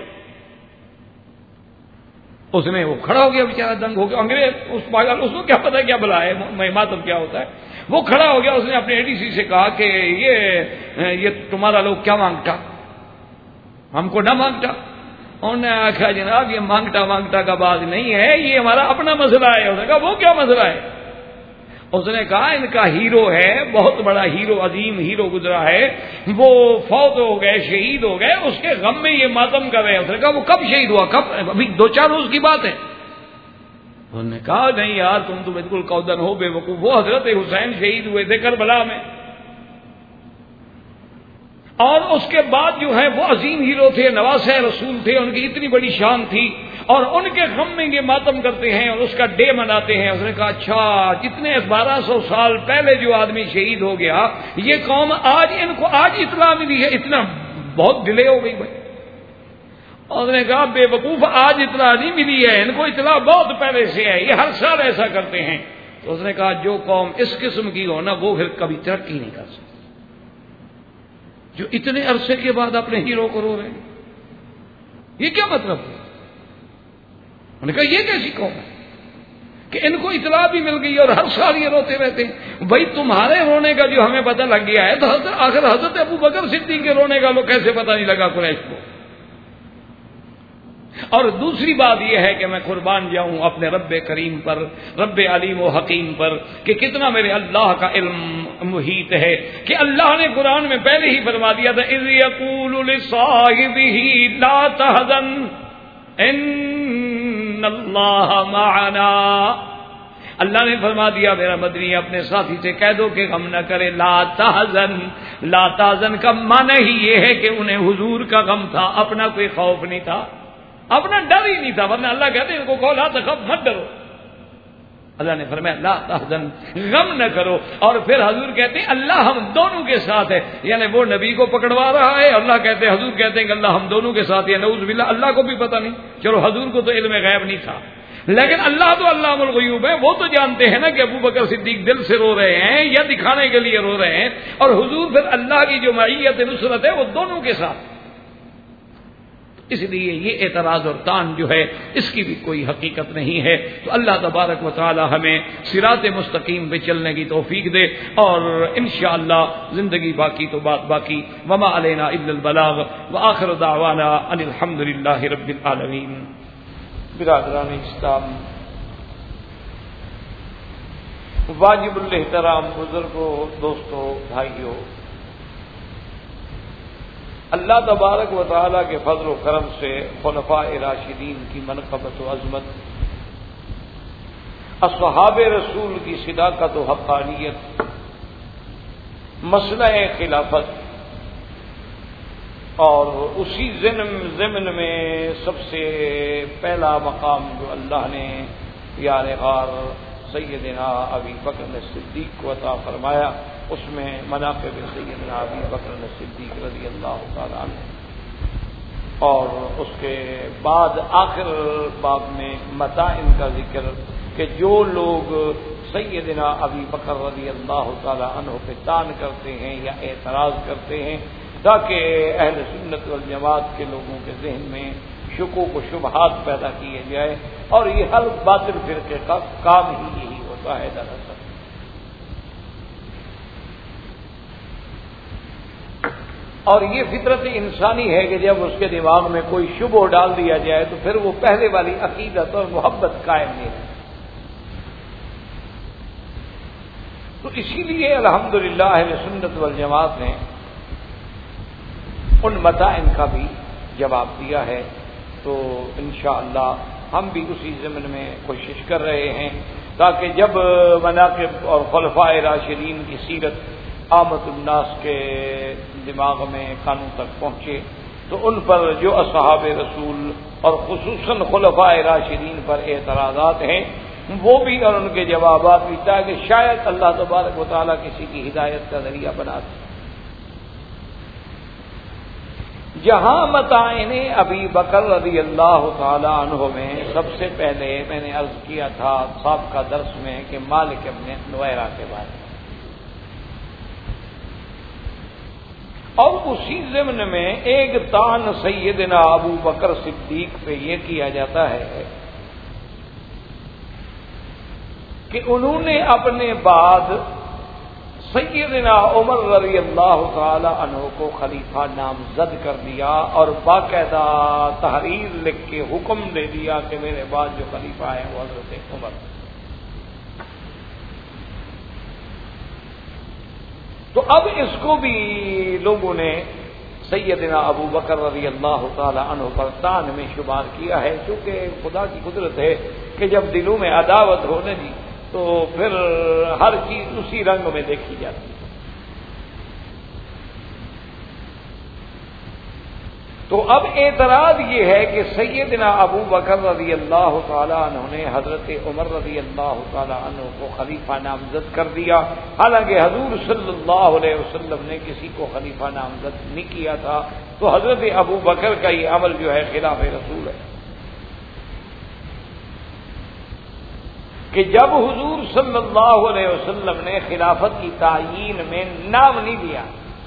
اس نے وہ کھڑا ہو گیا، بیچارہ دنگ ہو گیا، انگریز اس پاگل، اس کو کیا پتا کیا بلا ہے ماتم کیا ہوتا ہے، وہ کھڑا ہو گیا۔ اس نے اپنے اے ڈی سی سے کہا کہ یہ یہ تمہارا لوگ کیا مانگتا، ہم کو نہ مانگتا۔ انہوں نے کہا جناب یہ مانگتا مانگتا کا بات نہیں ہے، یہ ہمارا اپنا مسئلہ ہے۔ اس نے کہا وہ کیا مسئلہ ہے؟ اس نے کہا ان کا ہیرو ہے، بہت بڑا ہیرو، عظیم ہیرو گزرا ہے، وہ فوت ہو گئے، شہید ہو گئے، اس کے غم میں یہ ماتم کر رہے ہیں۔ اس نے کہا وہ کب شہید ہوا؟ کب؟ ابھی دو چار روز کی بات ہے۔ انہوں نے کہا نہیں یار تم تو بالکل کودن ہو، بے وقوف، وہ حضرت حسین شہید ہوئے تھے کربلا میں، اور اس کے بعد جو ہے وہ عظیم ہیرو تھے، نواسہ رسول تھے، ان کی اتنی بڑی شان تھی، اور ان کے غم میں یہ ماتم کرتے ہیں اور اس کا ڈے مناتے ہیں۔ اس نے کہا اچھا جتنے بارہ سو سال پہلے جو آدمی شہید ہو گیا، یہ قوم آج ان کو آج اطلاع ملی ہے، اتنا بہت ڈیلے ہو گئی بھائی۔ اس نے کہا بے وقوف آج اطلاع نہیں ملی ہے، ان کو اطلاع بہت پہلے سے ہے، یہ ہر سال ایسا کرتے ہیں۔ تو اس نے کہا جو قوم اس قسم کی ہو نا وہ پھر کبھی ترقی نہیں کر سکتی، جو اتنے عرصے کے بعد اپنے ہیرو کو رو رہے ہیں، یہ کیا مطلب ہے؟ انہوں نے کہا یہ کیسی قوم ہے کہ ان کو اطلاع بھی مل گئی اور ہر سال یہ روتے رہتے ہیں؟ بھائی تمہارے رونے کا جو ہمیں پتہ لگ گیا ہے تو حضرت آخر حضرت ابو بکر صدیق کے رونے کا لوگ کیسے پتہ نہیں لگا قریش کو؟ اور دوسری بات یہ ہے کہ میں قربان جاؤں اپنے رب کریم پر، رب علیم و حکیم پر، کہ کتنا میرے اللہ کا علم محیط ہے، کہ اللہ نے قرآن میں پہلے ہی فرما دیا تھا اذ یقول لصاحبہ لا تحزن ان اللہ معنا۔ اللہ نے فرما دیا میرا مدنی اپنے ساتھی سے کہہ دو کہ غم نہ کرے، لا تحزن، لا تحزن کا معنی ہی یہ ہے کہ انہیں حضور کا غم تھا، اپنا کوئی خوف نہیں تھا، اپنا ڈر ہی نہیں تھا، ورنہ اللہ کہتے ہیں ان کو کہو لا تخف، مت ڈرو۔ اللہ نے فرمایا لا تحزن، غم نہ کرو، اور پھر حضور کہتے ہیں اللہ ہم دونوں کے ساتھ ہے، یعنی وہ نبی کو پکڑوا رہا ہے، اللہ کہتے ہیں حضور کہتے ہیں کہ اللہ ہم دونوں کے ساتھ ہے، نعوذ باللہ اللہ کو بھی پتہ نہیں، چلو حضور کو تو علم غیب نہیں تھا، لیکن اللہ تو علام الغیوب ہے، وہ تو جانتے ہیں نا کہ ابو بکر صدیق دل سے رو رہے ہیں یا دکھانے کے لیے رو رہے ہیں، اور حضور پھر اللہ کی جو معیت نصرت ہے وہ دونوں کے ساتھ، اس لیے یہ اعتراض اور تان جو ہے اس کی بھی کوئی حقیقت نہیں ہے۔ تو اللہ تبارک و تعالی ہمیں صراط مستقیم پہ چلنے کی توفیق دے، اور انشاءاللہ زندگی باقی تو بات باقی، وما علینا الا البلاغ، وآخر دعوانا ان الحمد للہ رب العالمین۔ برادران اسلام، واجب الاحترام بزرگوں، دوستوں، بھائیوں، اللہ تبارک و تعالیٰ کے فضل و کرم سے خلفاء راشدین کی منقبت و عظمت، اصحاب رسول کی صداقت و حقانیت، مسئلہ خلافت، اور اسی ضمن میں سب سے پہلا مقام جو اللہ نے یار غار سیدنا ابی بکر صدیق کو عطا فرمایا، اس میں مناقب سیدنا ابی بکر صدیق رضی اللہ تعالیٰ عنہ، اور اس کے بعد آخر باب میں متاعن کا ذکر کہ جو لوگ سیدنا ابی بکر رضی اللہ تعالیٰ عنہ پہ تان کرتے ہیں یا اعتراض کرتے ہیں، تاکہ اہل سنت والجماعت کے لوگوں کے ذہن میں شکوک و شبہات پیدا کیے جائے، اور یہ ہر باطل فرقے کا کام ہی یہی ہوتا ہے دراصل۔ اور یہ فطرت انسانی ہے کہ جب اس کے دماغ میں کوئی شبہ ڈال دیا جائے تو پھر وہ پہلے والی عقیدت اور محبت قائم نہیں ہے۔ تو اسی لیے الحمدللہ اہل سنت والجماعت نے ان متاعن کا بھی جواب دیا ہے، تو انشاءاللہ ہم بھی اسی ضمن میں کوشش کر رہے ہیں تاکہ جب مناقب اور خلفاء راشدین کی سیرت عامت الناس کے دماغ میں کانوں تک پہنچے تو ان پر جو اصحاب رسول اور خصوصاً خلفاء راشدین پر اعتراضات ہیں وہ بھی اور ان کے جوابات بھی، تاکہ شاید اللہ تبارک و تعالیٰ کسی کی ہدایت کا ذریعہ بنا دے۔ جہاں متاعن ابی بکر رضی اللہ تعالی عنہ میں سب سے پہلے میں نے عرض کیا تھا سابقہ درس میں کہ مالک ابن نویرہ کے بارے میں، اور اسی ضمن میں ایک تان سیدنا ابو بکر صدیق پہ یہ کیا جاتا ہے کہ انہوں نے اپنے بعد سیدنا عمر رضی اللہ تعالی عنہ کو خلیفہ نامزد کر دیا، اور باقاعدہ تحریر لکھ کے حکم دے دیا کہ میرے بعد جو خلیفہ ہے وہ حضرت عمر۔ تو اب اس کو بھی لوگوں نے سیدنا ابو بکر رضی اللہ تعالی عنہ پر تان میں شمار کیا ہے، چونکہ خدا کی قدرت ہے کہ جب دلوں میں عداوت ہو نا جی تو پھر ہر چیز اسی رنگ میں دیکھی جاتی ہے۔ تو اب اعتراض یہ ہے کہ سیدنا ابو بکر رضی اللہ تعالی عنہ نے حضرت عمر رضی اللہ تعالی عنہ کو خلیفہ نامزد کر دیا، حالانکہ حضور صلی اللہ علیہ وسلم نے کسی کو خلیفہ نامزد نہیں کیا تھا، تو حضرت ابو بکر کا یہ عمل جو ہے خلاف رسول ہے کہ جب حضور صلی اللہ علیہ وسلم نے خلافت کی تعیین میں نام نہیں دیا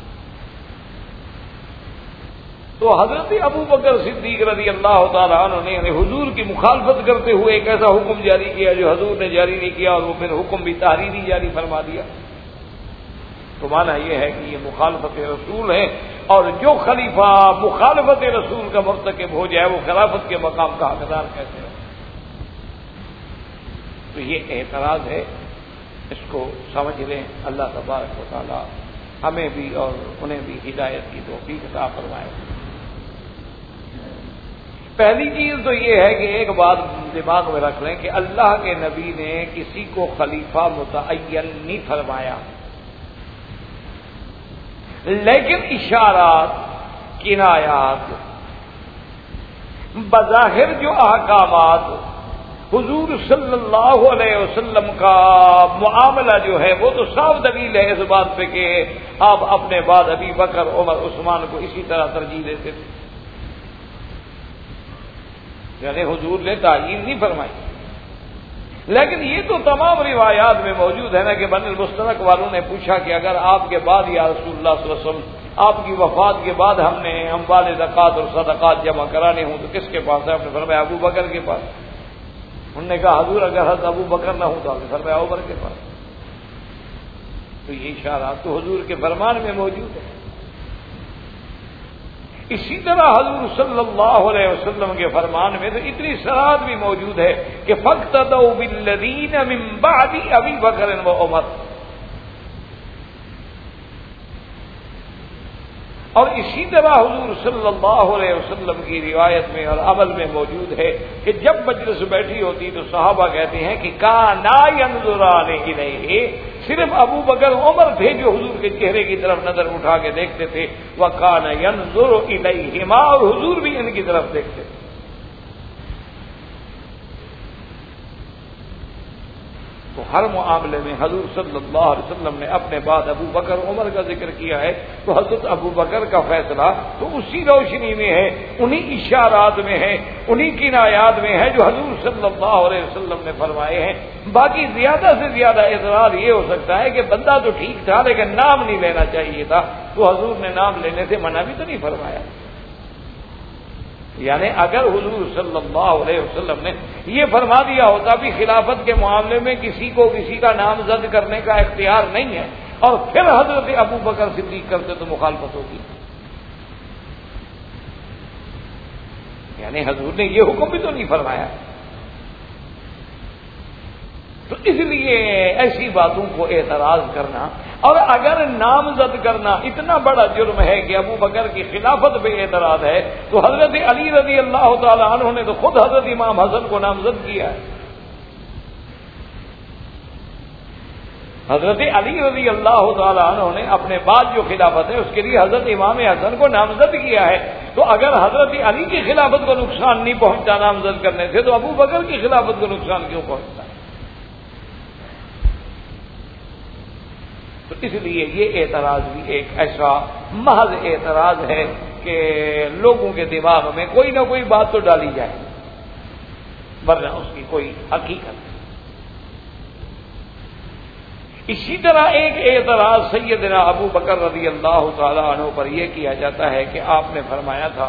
تو حضرت ابو بکر صدیق رضی اللہ تعالیٰ عنہ نے یعنی حضور کی مخالفت کرتے ہوئے ایک ایسا حکم جاری کیا جو حضور نے جاری نہیں کیا، اور وہ پھر حکم بھی تحریری جاری فرما دیا۔ تو معنی یہ ہے کہ یہ مخالفت رسول ہے، اور جو خلیفہ مخالفت رسول کا مرتکب ہو جائے وہ خلافت کے مقام کا حقدار کیسے ہو؟ تو یہ اعتراض ہے، اس کو سمجھ لیں۔ اللہ تبارک و تعالی ہمیں بھی اور انہیں بھی ہدایت کی توفیق عطا فرمائے۔ پہلی چیز تو یہ ہے کہ ایک بات دماغ میں رکھ لیں کہ اللہ کے نبی نے کسی کو خلیفہ متعین نہیں فرمایا، لیکن اشارات، کنایات، بظاہر جو احکامات، حضور صلی اللہ علیہ وسلم کا معاملہ جو ہے وہ تو صاف دلیل ہے اس بات پہ کہ آپ اپنے بعد ابی بکر، عمر، عثمان کو اسی طرح ترجیح دیتے تھے، یعنی حضور نے تعیین نہیں فرمائی۔ لیکن یہ تو تمام روایات میں موجود ہے نا کہ بنی المستلق والوں نے پوچھا کہ اگر آپ کے بعد یا رسول اللہ صلی اللہ علیہ وسلم آپ کی وفات کے بعد ہم نے اموال زکوٰۃ اور صدقات جمع کرانے ہوں تو کس کے پاس ہے؟ آپ نے فرمایا ابو بکر کے پاس۔ انہوں نے کہا حضور اگر حضرت ابو بکر نہ ہوں تو آپ نے فرمایا عمر کے پاس۔ تو یہ اشارات تو حضور کے فرمان میں موجود ہے۔ اسی طرح حضور صلی اللہ علیہ وسلم کے فرمان میں تو اتنی صراحت بھی موجود ہے کہ فاقتدوا بالذین من بعد ابی بکر و عمر، اور اسی طرح حضور صلی اللہ علیہ وسلم کی روایت میں اور عمل میں موجود ہے کہ جب مجلس بیٹھی ہوتی تو صحابہ کہتے ہیں کہ کانا ینظران الیہ، صرف ابو بکر عمر تھے جو حضور کے چہرے کی طرف نظر اٹھا کے دیکھتے تھے، وکان ینظر الیہما، اور حضور بھی ان کی طرف دیکھتے تھے۔ تو ہر معاملے میں حضور صلی اللہ علیہ وسلم نے اپنے بعد ابو بکر عمر کا ذکر کیا ہے، تو حضرت ابو بکر کا فیصلہ تو اسی روشنی میں ہے، انہی اشارات میں ہے، انہی کنایات میں ہے جو حضور صلی اللہ علیہ وسلم نے فرمائے ہیں۔ باقی زیادہ سے زیادہ اعتراض یہ ہو سکتا ہے کہ بندہ تو ٹھیک تھا لیکن نام نہیں لینا چاہیے تھا، تو حضور نے نام لینے سے منع بھی تو نہیں فرمایا۔ یعنی اگر حضور صلی اللہ علیہ وسلم نے یہ فرما دیا ہوتا بھی خلافت کے معاملے میں کسی کو کسی کا نام زد کرنے کا اختیار نہیں ہے، اور پھر حضرت ابو بکر صدیق کرتے تو مخالفت ہوگی۔ یعنی حضور نے یہ حکم بھی تو نہیں فرمایا۔ تو اس لیے ایسی باتوں کو اعتراض کرنا اور اگر نامزد کرنا اتنا بڑا جرم ہے کہ ابو بکر کی خلافت پہ اعتراض ہے، تو حضرت علی رضی اللہ تعالی عنہ نے تو خود حضرت امام حسن کو نامزد کیا ہے۔ حضرت علی رضی اللہ تعالی عنہ نے اپنے بعد جو خلافت ہے اس کے لیے حضرت امام حسن کو نامزد کیا ہے۔ تو اگر حضرت علی کی خلافت کو نقصان نہیں پہنچا نامزد کرنے سے، تو ابو بکر کی خلافت کو نقصان کیوں پہنچتا ہے؟ تو اس لیے یہ اعتراض بھی ایک ایسا محض اعتراض ہے کہ لوگوں کے دماغ میں کوئی نہ کوئی بات تو ڈالی جائے، ورنہ اس کی کوئی حقیقت نہیں۔ اسی طرح ایک اعتراض سیدنا ابو بکر رضی اللہ تعالی عنہ پر یہ کیا جاتا ہے کہ آپ نے فرمایا تھا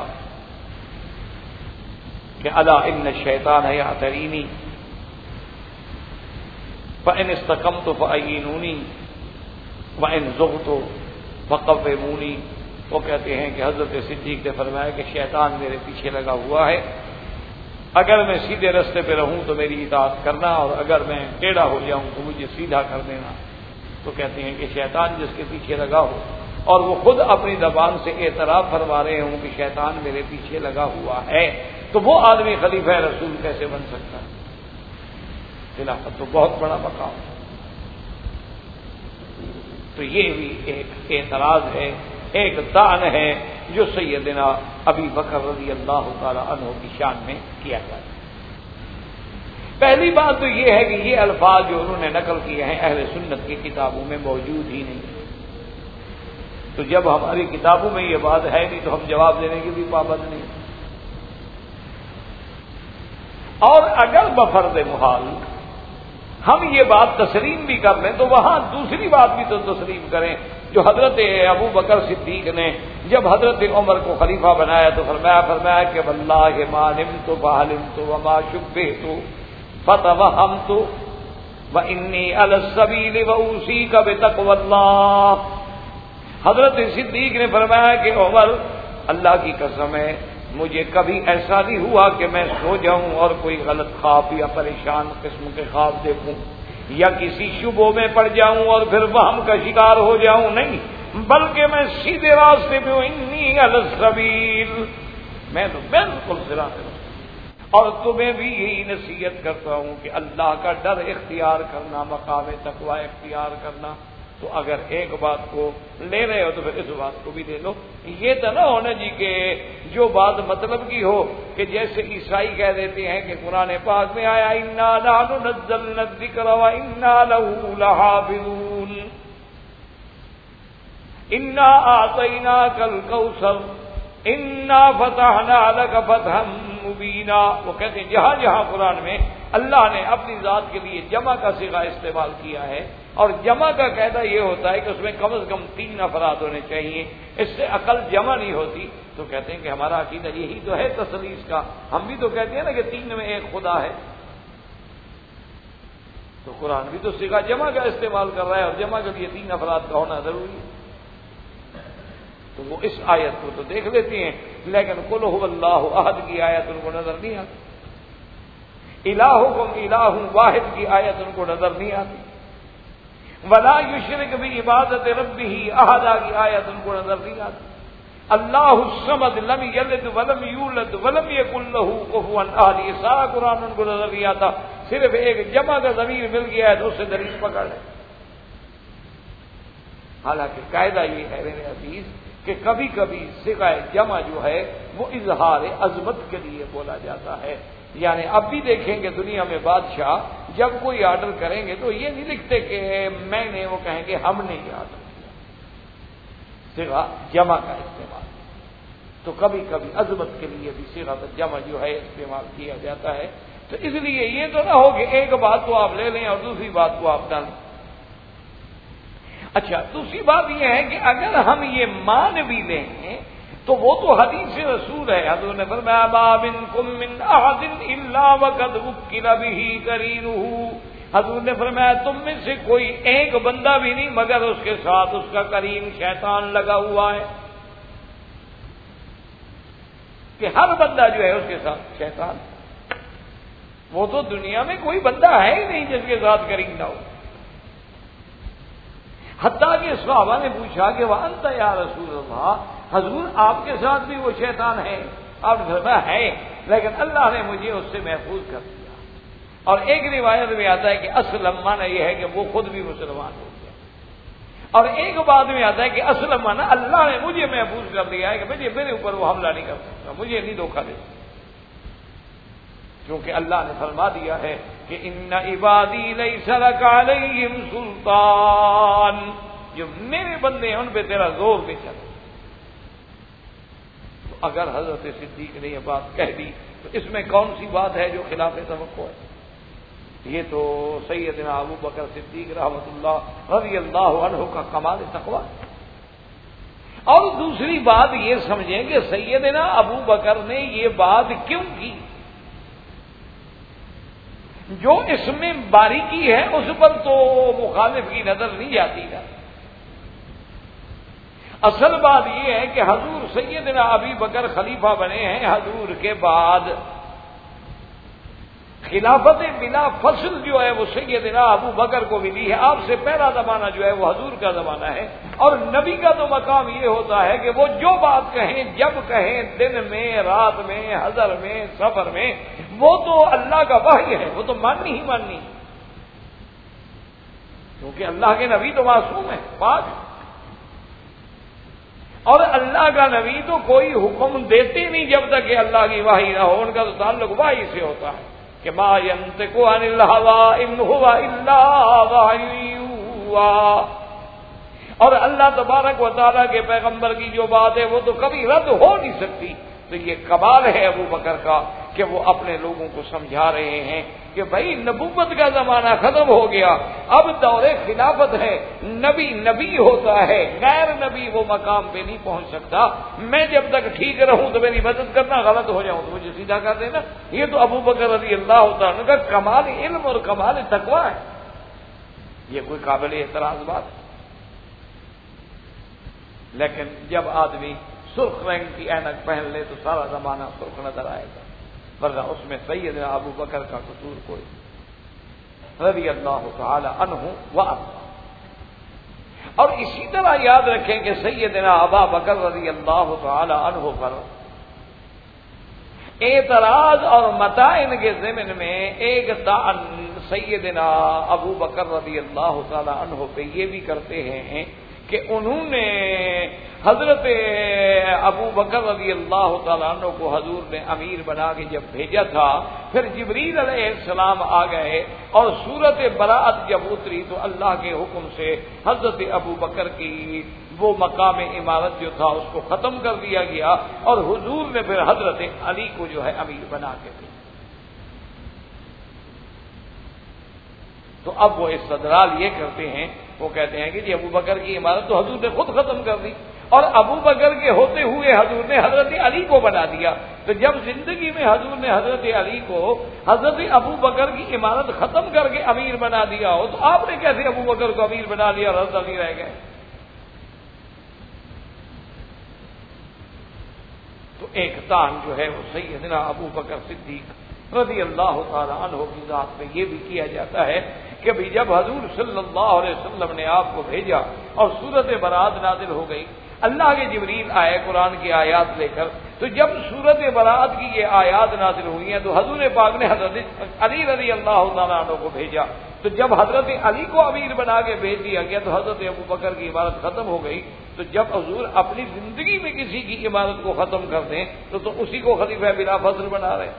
کہ الا ان الشیطان یعترینی فإن استقمت فأعینونی وَإِن زُغْتُ فَقَوِّمُونِی۔ وہ کہتے ہیں کہ حضرت صدیق نے فرمایا کہ شیطان میرے پیچھے لگا ہوا ہے، اگر میں سیدھے راستے پہ رہوں تو میری اطاعت کرنا، اور اگر میں ٹیڑھا ہو جاؤں تو مجھے سیدھا کر دینا۔ تو کہتے ہیں کہ شیطان جس کے پیچھے لگا ہو اور وہ خود اپنی زبان سے اعتراف فرما رہے ہوں کہ شیطان میرے پیچھے لگا ہوا ہے، تو وہ آدمی خلیفہ رسول کیسے بن سکتا ہے؟ خلافت تو بہت بڑا مقام ہے۔ تو یہ بھی ایک اعتراض ہے، ایک طعن ہے جو سیدنا ابی بکر رضی اللہ تعالی عنہ کی شان میں کیا جاتا ہے۔ پہلی بات تو یہ ہے کہ یہ الفاظ جو انہوں نے نقل کیے ہیں اہل سنت کی کتابوں میں موجود ہی نہیں، تو جب ہماری کتابوں میں یہ بات ہے نہیں تو ہم جواب دینے کی بھی پابند نہیں۔ اور اگر بفرض محال ہم یہ بات تسلیم بھی کر لیں تو وہاں دوسری بات بھی تو تسلیم کریں جو حضرت ابو بکر صدیق نے جب حضرت عمر کو خلیفہ بنایا تو فرمایا فرمایا کہ واللہ ما نمت فعلمت وما شبہت فتوہمت وانی علی السبیل واوصیک بتقوی اللہ۔ حضرت صدیق نے فرمایا کہ عمر اللہ کی قسم ہے مجھے کبھی ایسا نہیں ہوا کہ میں سو جاؤں اور کوئی غلط خواب یا پریشان قسم کے خواب دیکھوں یا کسی شبوں میں پڑ جاؤں اور پھر وہم کا شکار ہو جاؤں، نہیں، بلکہ میں سیدھے راستے پہ ہوں، انی علی السبیل، میں تو بالکل صراط مستقیم. اور تمہیں بھی یہی نصیحت کرتا ہوں کہ اللہ کا ڈر اختیار کرنا، مقام تقوی اختیار کرنا. تو اگر ایک بات کو لے رہے ہو تو پھر اس بات کو بھی لے لو. یہ تو نہ ہونا جی کہ جو بات مطلب کی ہو کہ جیسے عیسائی کہہ دیتے ہیں کہ قرآن پاک میں آیا انا نحن نزلنا الذکر وانا لہ لحافظون، انا اعطیناک الکوثر انا فتحنا لک فتحا مبینا. وہ کہتے ہیں جہاں جہاں قرآن میں اللہ نے اپنی ذات کے لیے جمع کا صیغہ استعمال کیا ہے، اور جمع کا قاعدہ یہ ہوتا ہے کہ اس میں کم از کم تین افراد ہونے چاہیے، اس سے عقل جمع نہیں ہوتی، تو کہتے ہیں کہ ہمارا عقیدہ یہی تو ہے تثلیث کا. ہم بھی تو کہتے ہیں نا کہ تین میں ایک خدا ہے، تو قرآن بھی تو صیغہ جمع کا استعمال کر رہا ہے، اور جمع کے لیے تین افراد کا ہونا ضروری ہے. تو وہ اس آیت کو تو دیکھ لیتے ہیں، لیکن قل هو اللہ احد کی آیت ان کو نظر نہیں آتی، الہکم الہ واحد کی آیت ان کو نظر نہیں آتی، ولا یشرک بعبادت ربہ احد کی آیت ان کو نظر نہیں آتی، اللہ الصمد لم یلد ولم یولد ولم یکن لہ کفوا احد، یہ سارا قرآن ان کو نظر نہیں آتا. صرف ایک جمع کا ضمیر مل گیا ہے تو اس سے دلیل پکڑ ہے. حالانکہ قاعدہ یہ ہے میرے عزیز کہ کبھی کبھی صیغہ جمع جو ہے وہ اظہار عظمت کے لیے بولا جاتا ہے. یعنی اب بھی دیکھیں گے دنیا میں بادشاہ جب کوئی آرڈر کریں گے تو یہ نہیں لکھتے کہ میں نے، وہ کہیں گے ہم نے یہ آرڈر کیا. صیغہ جمع کا استعمال تو کبھی کبھی عظمت کے لیے بھی صیغہ جمع جو ہے استعمال کیا جاتا ہے. تو اس لیے یہ تو نہ ہو کہ ایک بات کو آپ لے لیں اور دوسری بات کو آپ ڈالیں. اچھا، دوسری بات یہ ہے کہ اگر ہم یہ مان بھی لیں تو وہ تو حدیث رسول ہے. حضور نے فرمایا ما منکم من احد الا وقد وکل به قرینہ. حضور نے فرمایا تم میں سے کوئی ایک بندہ بھی نہیں مگر اس کے ساتھ اس کا قرین شیطان لگا ہوا ہے. کہ ہر بندہ جو ہے اس کے ساتھ شیطان. وہ تو دنیا میں کوئی بندہ ہے ہی نہیں جس کے ساتھ قرین نہ ہو. حتیٰ کہ صحابہ نے پوچھا کہ وانت یا رسول اللہ، حضور آپ کے ساتھ بھی وہ شیطان ہے؟ آپ نے فرمایا ہے، لیکن اللہ نے مجھے اس سے محفوظ کر دیا. اور ایک روایت میں آتا ہے کہ اسلم معنی یہ ہے کہ وہ خود بھی مسلمان ہو گیا، اور ایک بات میں آتا ہے کہ اسلم معنی اللہ نے مجھے محفوظ کر دیا ہے کہ مجھے میرے اوپر وہ حملہ نہیں کر سکتا، مجھے نہیں دھوکہ دے سکتا. کیونکہ اللہ نے فرما دیا ہے کہ ان عبادی لیس لک علیہم سلطان، جو میرے بندے ہیں ان پہ تیرا زور نہیں چلا. تو اگر حضرت صدیق نے یہ بات کہہ دی تو اس میں کون سی بات ہے جو خلاف توقع ہے؟ یہ تو سیدنا ابو بکر صدیق رحمۃ اللہ رضی اللہ عنہ کا کمال تقویٰ. اور دوسری بات یہ سمجھیں کہ سیدنا ابو بکر نے یہ بات کیوں کی؟ جو اس میں باریکی ہے اس پر تو مخالف کی نظر نہیں جاتی نا. اصل بات یہ ہے کہ حضور سیدنا ابی بکر خلیفہ بنے ہیں، حضور کے بعد خلافت بلا فصل جو ہے وہ سیدنا ابو بکر کو ملی ہے. آپ سے پہلا زمانہ جو ہے وہ حضور کا زمانہ ہے. اور نبی کا تو مقام یہ ہوتا ہے کہ وہ جو بات کہیں جب کہیں، دن میں، رات میں، حضر میں، سفر میں، وہ تو اللہ کا وحی ہے، وہ تو ماننی ہی ماننی. کیونکہ اللہ کے نبی تو معصوم ہے، پاک. اور اللہ کا نبی تو کوئی حکم دیتے نہیں جب تک کہ اللہ کی وحی نہ ہو. ان کا تو تعلق وحی سے ہوتا ہے کہ ما ينطق عن الهوى ان هو الا وحی یوحی. اور اللہ تبارک و تعالیٰ کے پیغمبر کی جو بات ہے وہ تو کبھی رد ہو نہیں سکتی. تو یہ کمال ہے ابو بکر کا کہ وہ اپنے لوگوں کو سمجھا رہے ہیں کہ بھائی نبوت کا زمانہ ختم ہو گیا، اب دور خلافت ہے. نبی نبی ہوتا ہے، غیر نبی وہ مقام پہ نہیں پہنچ سکتا. میں جب تک ٹھیک رہوں تو میری مدد کرنا، غلط ہو جاؤں تو مجھے سیدھا کر دینا. یہ تو ابو بکر رضی اللہ تعالیٰ کا کمال علم اور کمال تقویٰ ہے. یہ کوئی قابل اعتراض بات. لیکن جب آدمی سرخ رنگ کی اینک پہن لے تو سارا زمانہ سرخ نظر آئے گا، ورنہ اس میں سیدنا ابو بکر کا قصور کوئی رضی اللہ تعالی عنہ وارضاہ. اور اسی طرح یاد رکھیں کہ سیدنا ابا بکر رضی اللہ تعالی عنہ پر اعتراض اور متائن کے ضمن میں ایک طعن سیدنا ابو بکر رضی اللہ تعالی عنہ پہ یہ بھی کرتے ہیں کہ انہوں نے حضرت ابو بکر رضی اللہ تعالیٰ عنہ کو حضور نے امیر بنا کے جب بھیجا تھا، پھر جبریل علیہ السلام آ گئے اور سورت براءت جب اتری تو اللہ کے حکم سے حضرت ابو بکر کی وہ مقام امارت جو تھا اس کو ختم کر دیا گیا اور حضور نے پھر حضرت علی کو جو ہے امیر بنا کے بھیجا۔ تو اب وہ استدلال یہ کرتے ہیں، وہ کہتے ہیں کہ جی ابو بکر کی عمارت تو حضور نے خود ختم کر دی اور ابو بکر کے ہوتے ہوئے حضور نے حضرت علی کو بنا دیا، تو جب زندگی میں حضور نے حضرت علی کو حضرت ابو بکر کی عمارت ختم کر کے امیر بنا دیا ہو تو آپ نے کیسے ابو بکر کو امیر بنا لیا اور حضرت علی رہ گئے؟ تو ایک تان جو ہے وہ سیدنا ابو بکر صدیق رضی اللہ تعالی عنہ کی ذات میں یہ بھی کیا جاتا ہے کہ بھی جب حضور صلی اللہ علیہ وسلم نے آپ کو بھیجا اور سورت برات نازل ہو گئی، اللہ کے جبریل آئے قرآن کی آیات لے کر، تو جب سورت برات کی یہ آیات نازل ہوئی ہیں تو حضور پاک نے حضرت علی رضی اللہ تعالیٰ عنہ کو بھیجا، تو جب حضرت علی کو امیر بنا کے بھیج دیا گیا تو حضرت ابو بکر کی عبادت ختم ہو گئی۔ تو جب حضور اپنی زندگی میں کسی کی عبادت کو ختم کر دیں تو تو اسی کو خلیفہ بلا فضل بنا رہے۔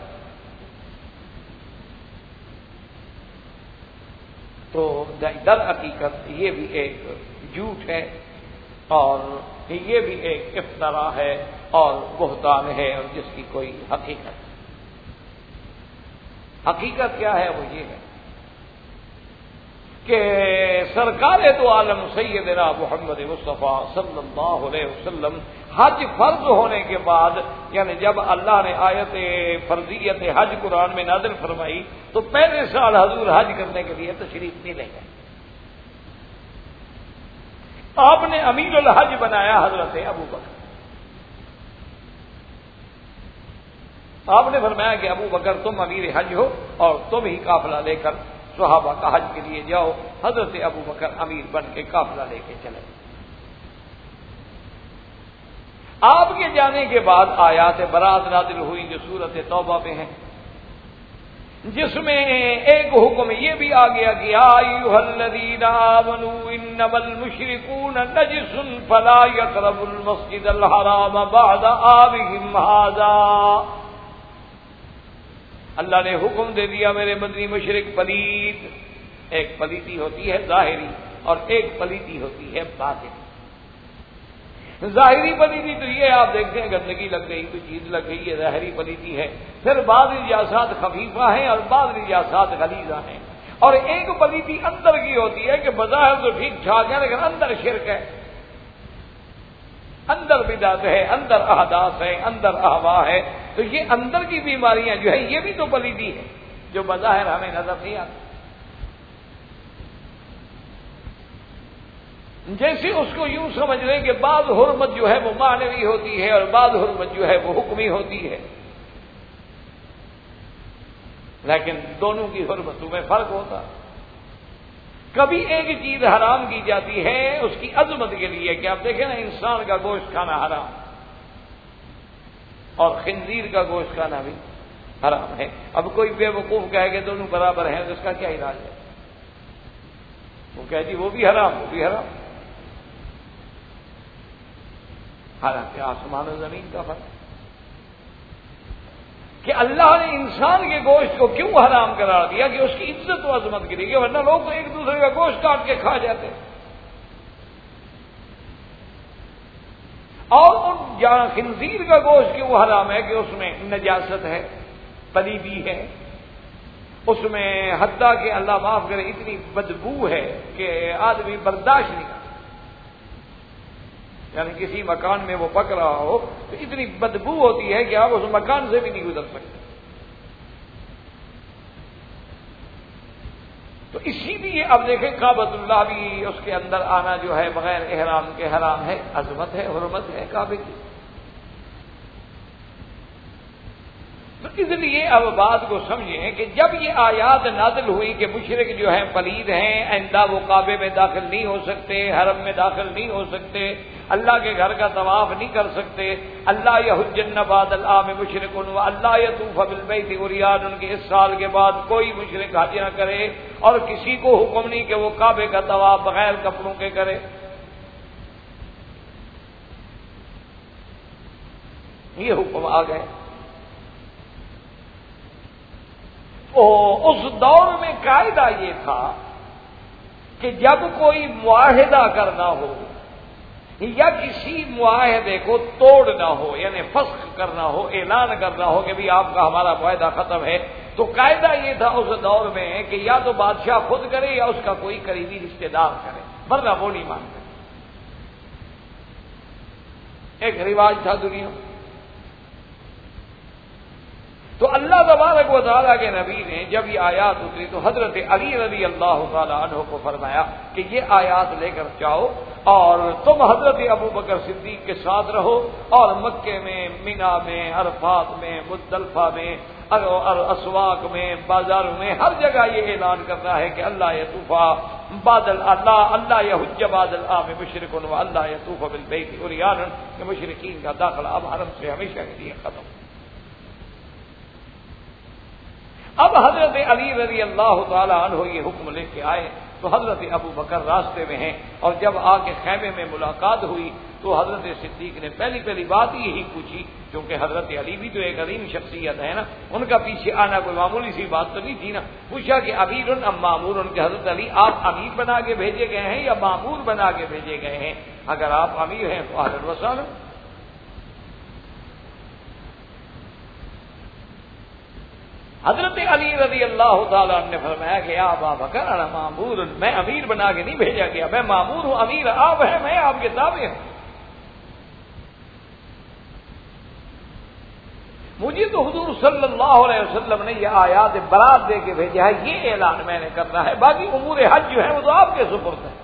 تو در حقیقت یہ بھی ایک جھوٹ ہے اور یہ بھی ایک افترا ہے اور بہتان ہے، اور جس کی کوئی حقیقت حقیقت کیا ہے وہ یہ ہے کہ سرکار دو عالم سیدنا محمد مصطفیٰ صلی اللہ علیہ وسلم حج فرض ہونے کے بعد، یعنی جب اللہ نے آیت فرضیت حج قرآن میں نازل فرمائی تو پہلے سال حضور حج کرنے کے لیے تشریف نہیں لے گئے۔ آپ نے امیر الحج بنایا حضرت ابو بکر۔ آپ نے فرمایا کہ ابو بکر تم امیر حج ہو اور تم ہی قافلہ لے کر صحابہ کا حج کے لیے جاؤ۔ حضرت ابو بکر امیر بن کے قافلہ لے کے چلے۔ آپ کے جانے کے بعد آیات برات نازل ہوئی جو سورت توبہ میں ہے، جس میں ایک حکم یہ بھی آ گیا کہ یا ایھا الذین آمنوا انما المشرکون نجس فلا یقربوا المسجد الحرام بعد عامهم ھذا۔ اللہ نے حکم دے دیا میرے مدنی مشرک پلید، ایک پلیتی ہوتی ہے ظاہری اور ایک پلیتی ہوتی ہے باطنی۔ ظاہری پلیتی تو یہ آپ دیکھتے ہیں گندگی لگ گئی، کوئی چیز لگ گئی، یہ ظاہری پلیتی ہے۔ پھر بعض نجاسات خفیفہ ہیں اور بعض نجاسات غلیظہ ہیں، اور ایک پلیتی اندر کی ہوتی ہے کہ بظاہر تو ٹھیک ٹھاک ہے لیکن اندر شرک ہے، اندر بدعت ہے، اندر احداث ہے، اندر احوا ہے۔ تو یہ اندر کی بیماریاں جو ہے یہ بھی تو پلیتی ہے جو بظاہر ہمیں نظر نہیں آتی۔ جیسے اس کو یوں سمجھ لیں کہ بعض حرمت جو ہے وہ معنوی ہوتی ہے اور بعض حرمت جو ہے وہ حکمی ہوتی ہے، لیکن دونوں کی حرمتوں میں فرق ہوتا ہے۔ کبھی ایک چیز حرام کی جاتی ہے اس کی عظمت کے لیے کہ آپ دیکھیں نا انسان کا گوشت کھانا حرام اور خنزیر کا گوشت کھانا بھی حرام ہے۔ اب کوئی بے وقوف کہے کہ دونوں برابر ہیں تو اس کا کیا علاج ہے؟ وہ کہے جی وہ بھی حرام وہ بھی حرام، حالانکہ آسمان و زمین کا فرق کہ اللہ نے انسان کے گوشت کو کیوں حرام قرار دیا کہ اس کی عزت و عظمت کے لیے، ورنہ لوگ تو ایک دوسرے کا گوشت کاٹ کے کھا جاتے۔ اور ان جہاں خنزیر کا گوشت کیوں حرام ہے کہ اس میں نجاست ہے، پلیدی ہے، اس میں حتیٰ کہ اللہ معاف کرے اتنی بدبو ہے کہ آدمی برداشت نہیں کرتا، یعنی کسی مکان میں وہ پک رہا ہو تو اتنی بدبو ہوتی ہے کہ آپ اس مکان سے بھی نہیں گزر سکتے۔ تو اسی لیے اب دیکھیں کعبۃ اللہ بھی اس کے اندر آنا جو ہے بغیر احرام کے حرام ہے، عظمت ہے، حرمت ہے کعبے کی۔ تو اس لیے اب بات کو سمجھیں کہ جب یہ آیات نازل ہوئی کہ مشرک جو ہیں پلید ہیں، آئندہ وہ کعبے میں داخل نہیں ہو سکتے، حرم میں داخل نہیں ہو سکتے، اللہ کے گھر کا طواف نہیں کر سکتے، اللہ یحجن بعد العام مشرک و اللہ یطوف بالبیت عریان، ان کے اس سال کے بعد کوئی مشرک حج نہ کرے، اور کسی کو حکم نہیں کہ وہ کعبے کا طواف بغیر کپڑوں کے کرے۔ یہ حکم آ گئے۔ اس دور میں قاعدہ یہ تھا کہ جب کوئی معاہدہ کرنا ہو یا کسی معاہدے کو توڑنا ہو، یعنی فسخ کرنا ہو، اعلان کرنا ہو کہ بھی آپ کا ہمارا معاہدہ ختم ہے، تو قاعدہ یہ تھا اس دور میں کہ یا تو بادشاہ خود کرے یا اس کا کوئی قریبی رشتہ دار کرے، ورنہ وہ نہیں مانتے۔ ایک رواج تھا دنیا میں۔ تو اللہ تبارک و تعالیٰ کے نبی نے جب یہ آیات اتری تو حضرت علی رضی اللہ تعالیٰ عنہ کو فرمایا کہ یہ آیات لے کر جاؤ اور تم حضرت ابو بکر صدیق کے ساتھ رہو، اور مکے میں، مینا میں، عرفات میں، مزدلفہ میں، اور اسواق میں، بازاروں میں، ہر جگہ یہ اعلان کرنا ہے کہ اللہ یطوفا بادل اللہ اللہ یحج بعد العام مشرک و اللہ یطوف بالبیت عریان، کہ مشرکین کا داخلہ اب حرم سے ہمیشہ کے لیے ختم۔ اب حضرت علی رضی اللہ تعالی عنہ یہ حکم لے کے آئے تو حضرت ابو بکر راستے میں ہیں، اور جب آ کے خیمے میں ملاقات ہوئی تو حضرت صدیق نے پہلی پہلی بات یہی پوچھی، کیونکہ حضرت علی بھی تو ایک عظیم شخصیت ہے نا، ان کا پیچھے آنا کوئی معمولی سی بات تو نہیں تھی نا۔ پوچھا کہ امیر ام معمور، ان کے حضرت علی آپ امیر بنا کے بھیجے گئے ہیں یا معمور بنا کے بھیجے گئے ہیں؟ اگر آپ امیر ہیں تو اہلا و سہلا۔ حضرت علی رضی اللہ تعالیٰ عنہ نے فرمایا کہ یا ابا بکر انا مامور، میں امیر بنا کے نہیں بھیجا گیا، میں مامور ہوں، امیر آپ ہیں، میں آپ کے تابع ہوں۔ مجھے تو حضور صلی اللہ علیہ وسلم نے یہ آیات برات دے کے بھیجا ہے، یہ اعلان میں نے کرنا ہے، باقی امور حج جو ہے وہ تو آپ کے سپرد ہے۔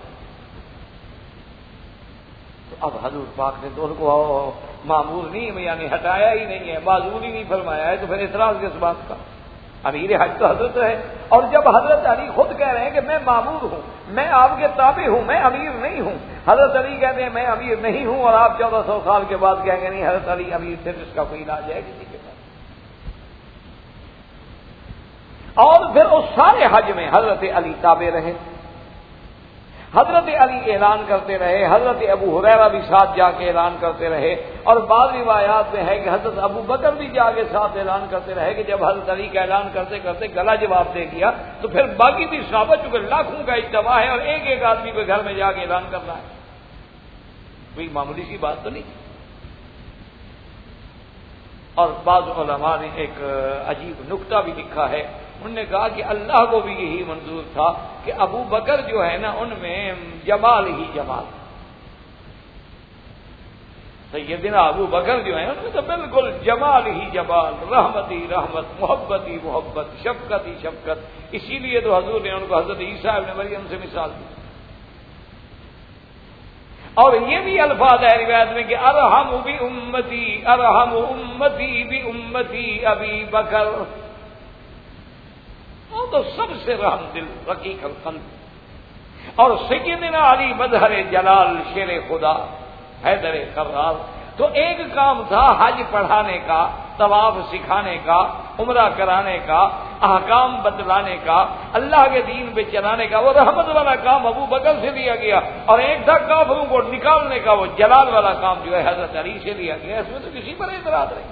تو اب حضور پاک نے تو ان کو مامور نہیں یعنی ہٹایا ہی نہیں ہے، معذور ہی نہیں فرمایا ہے، تو پھر اعتراض کس بات کا؟ امیر حج تو حضرت ہے، اور جب حضرت علی خود کہہ رہے ہیں کہ میں مامور ہوں، میں آپ کے تابع ہوں، میں امیر نہیں ہوں، حضرت علی کہتے ہیں میں امیر نہیں ہوں، اور آپ چودہ سو سال کے بعد کہیں گے نہیں حضرت علی امیر تھے، اس کا کوئی علاج ہے کسی کے پاس؟ اور پھر اس سارے حج میں حضرت علی تابع رہے، حضرت علی اعلان کرتے رہے، حضرت ابو ہریرہ بھی ساتھ جا کے اعلان کرتے رہے، اور بعض روایات میں ہے کہ حضرت ابو بکر بھی جا کے ساتھ اعلان کرتے رہے کہ جب حضرت علی کا اعلان کرتے کرتے گلا جواب دے دیا تو پھر باقی بھی صحابہ چونکہ لاکھوں کا اجتماع ہے اور ایک ایک آدمی کو گھر میں جا کے اعلان کرنا ہے، کوئی معمولی سی بات تو نہیں۔ اور بعض علماء نے ایک عجیب نکتہ بھی لکھا ہے، انہوں نے کہا کہ اللہ کو بھی یہی منظور تھا کہ ابو بکر جو ہے نا ان میں جمال ہی جمال، سیدنا ابو بکر جو ہیں ان میں تو بالکل جمال ہی جمال، رحمت ہی رحمت، محبت ہی محبت، شفقت ہی شفقت، اسی لیے تو حضور نے ان کو حضرت عیسیٰ ابن مریم سے مثال دی۔ اور یہ بھی الفاظ ہے روایت میں کہ ارحم بی امتی ارحم امتی بی امتی ابی بکر، وہ تو سب سے رحم دل رقیق القلب، اور سیدنا علی مظہر جلال شیر خدا حیدر کرار۔ تو ایک کام تھا حج پڑھانے کا، طواف سکھانے کا، عمرہ کرانے کا، احکام بتلانے کا، اللہ کے دین پہ چلانے کا، وہ رحمت والا کام ابو بکر سے لیا گیا، اور ایک تھا کافروں کو نکالنے کا، وہ جلال والا کام جو ہے حضرت علی سے لیا گیا۔ اس میں تو کسی پر اعتراض نہیں۔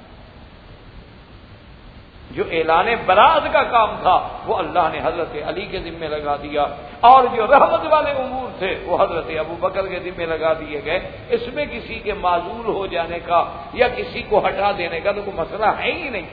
جو اعلان برات کا کام تھا وہ اللہ نے حضرت علی کے ذمہ لگا دیا، اور جو رحمت والے امور تھے وہ حضرت ابو بکر کے ذمہ لگا دیے گئے۔ اس میں کسی کے معذور ہو جانے کا یا کسی کو ہٹا دینے کا تو کوئی مسئلہ ہے ہی نہیں،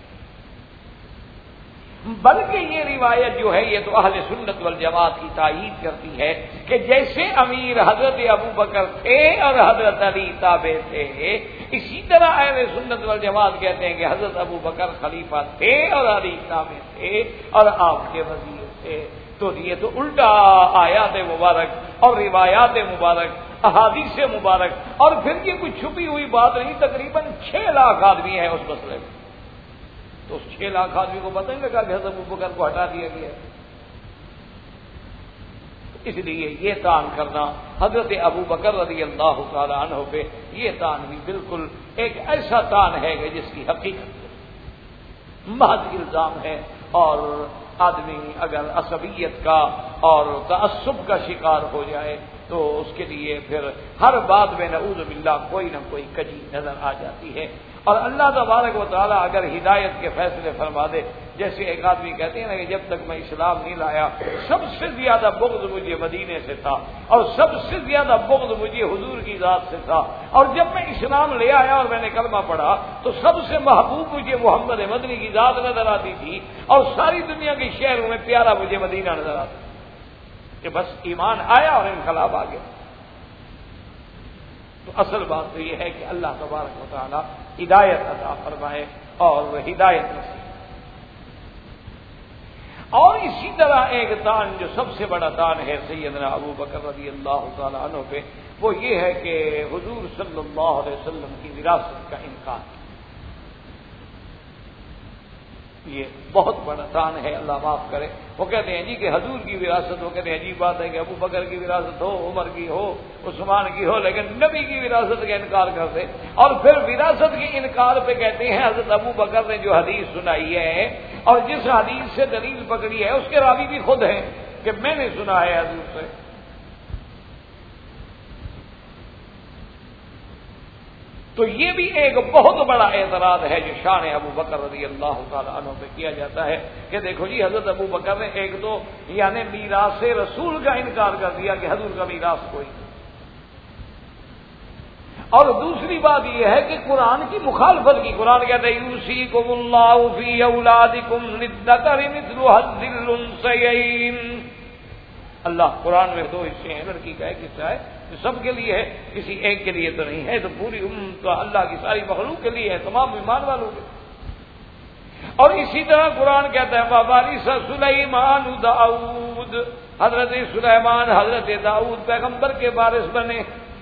بلکہ یہ روایت جو ہے یہ تو اہل سنت والجماعت کی تائید کرتی ہے کہ جیسے امیر حضرت ابو بکر تھے اور حضرت علی تابع تھے، اسی طرح اہل سنت والجماعت کہتے ہیں کہ حضرت ابو بکر خلیفہ تھے اور علی تابع تھے اور آپ کے وزیر تھے۔ تو یہ تو الٹا آیات مبارک اور روایات مبارک، احادیث مبارک، اور پھر یہ کوئی چھپی ہوئی بات نہیں، تقریباً چھ لاکھ آدمی ہیں اس مسئلے میں، تو اس چھ لاکھ آدمی کو پتہ نہیں لگا کہ حضرت ابو بکر کو ہٹا دیا گیا ہے۔ اس لیے یہ تعین کرنا حضرت ابو بکر رضی اللہ تعالی عنہ پہ یہ تان بھی بالکل ایک ایسا تان ہے کہ جس کی حقیقت محض الزام ہے، اور آدمی اگر عصبیت کا اور تعصب کا شکار ہو جائے تو اس کے لیے پھر ہر بات میں نعوذ باللہ کوئی نہ کوئی کجی نظر آ جاتی ہے۔ اور اللہ تبارک و تعالیٰ اگر ہدایت کے فیصلے فرما دے، جیسے ایک آدمی کہتے ہیں نا کہ جب تک میں اسلام نہیں لایا سب سے زیادہ بغض مجھے مدینے سے تھا، اور سب سے زیادہ بغض مجھے حضور کی ذات سے تھا، اور جب میں اسلام لے آیا اور میں نے کلمہ پڑھا تو سب سے محبوب مجھے محمد مدنی کی ذات نظر آتی تھی، اور ساری دنیا کے شہروں میں پیارا مجھے مدینہ نظر آتا کہ بس ایمان آیا اور انقلاب آ گیا۔ تو اصل بات تو یہ ہے کہ اللہ تبارک و تعالی ہدایت عطا فرمائے اور ہدایت نصیب۔ اور اسی طرح ایک تان جو سب سے بڑا تان ہے سیدنا ابو بکر رضی اللہ تعالی عنہ پہ، وہ یہ ہے کہ حضور صلی اللہ علیہ وسلم کی وراثت کا انکار۔ یہ بہت بڑا تان ہے، اللہ معاف کرے۔ وہ کہتے ہیں جی کہ حضور کی وراثت، وہ کہتے ہیں عجیب بات ہے کہ ابو بکر کی وراثت ہو، عمر کی ہو، عثمان کی ہو، لیکن نبی کی وراثت کا انکار کرتے۔ اور پھر وراثت کے انکار پہ کہتے ہیں حضرت ابو بکر نے جو حدیث سنائی ہے اور جس حدیث سے دلیل پکڑی ہے اس کے راوی بھی خود ہیں کہ میں نے سنا ہے حضور سے۔ تو یہ بھی ایک بہت بڑا اعتراض ہے جو شان ابو بکر رضی اللہ تعالی عنہ پہ کیا جاتا ہے کہ دیکھو جی حضرت ابو بکر نے ایک تو یعنی میراث رسول کا انکار کر دیا کہ حضور کا میراث کوئی، اور دوسری بات یہ ہے کہ قرآن کی مخالفت کی۔ قرآن کہتا ہے یوصیکم اللہ فی اولادکم للذکر مثل حظ الانثیین۔ اللہ قرآن میں دو حصے ہیں، لڑکی کا ایک حصہ ہے جو سب کے لیے ہے، کسی ایک کے لیے تو نہیں ہے، تو پوری امت تو اللہ کی ساری مخلوق کے لیے ہے، تمام ایمان والوں کے۔ اور اسی طرح قرآن کہتا ہے وَوَرِثَ سُلَيْمَانُ داؤد، حضرت سلیمان حضرت داؤد پیغمبر کے وارث بنے۔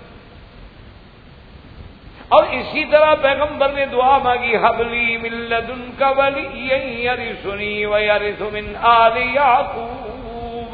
اور اسی طرح پیغمبر نے دعا مانگی حبلی من لدنک ولیا یرثنی ویرث من آل یعقوب۔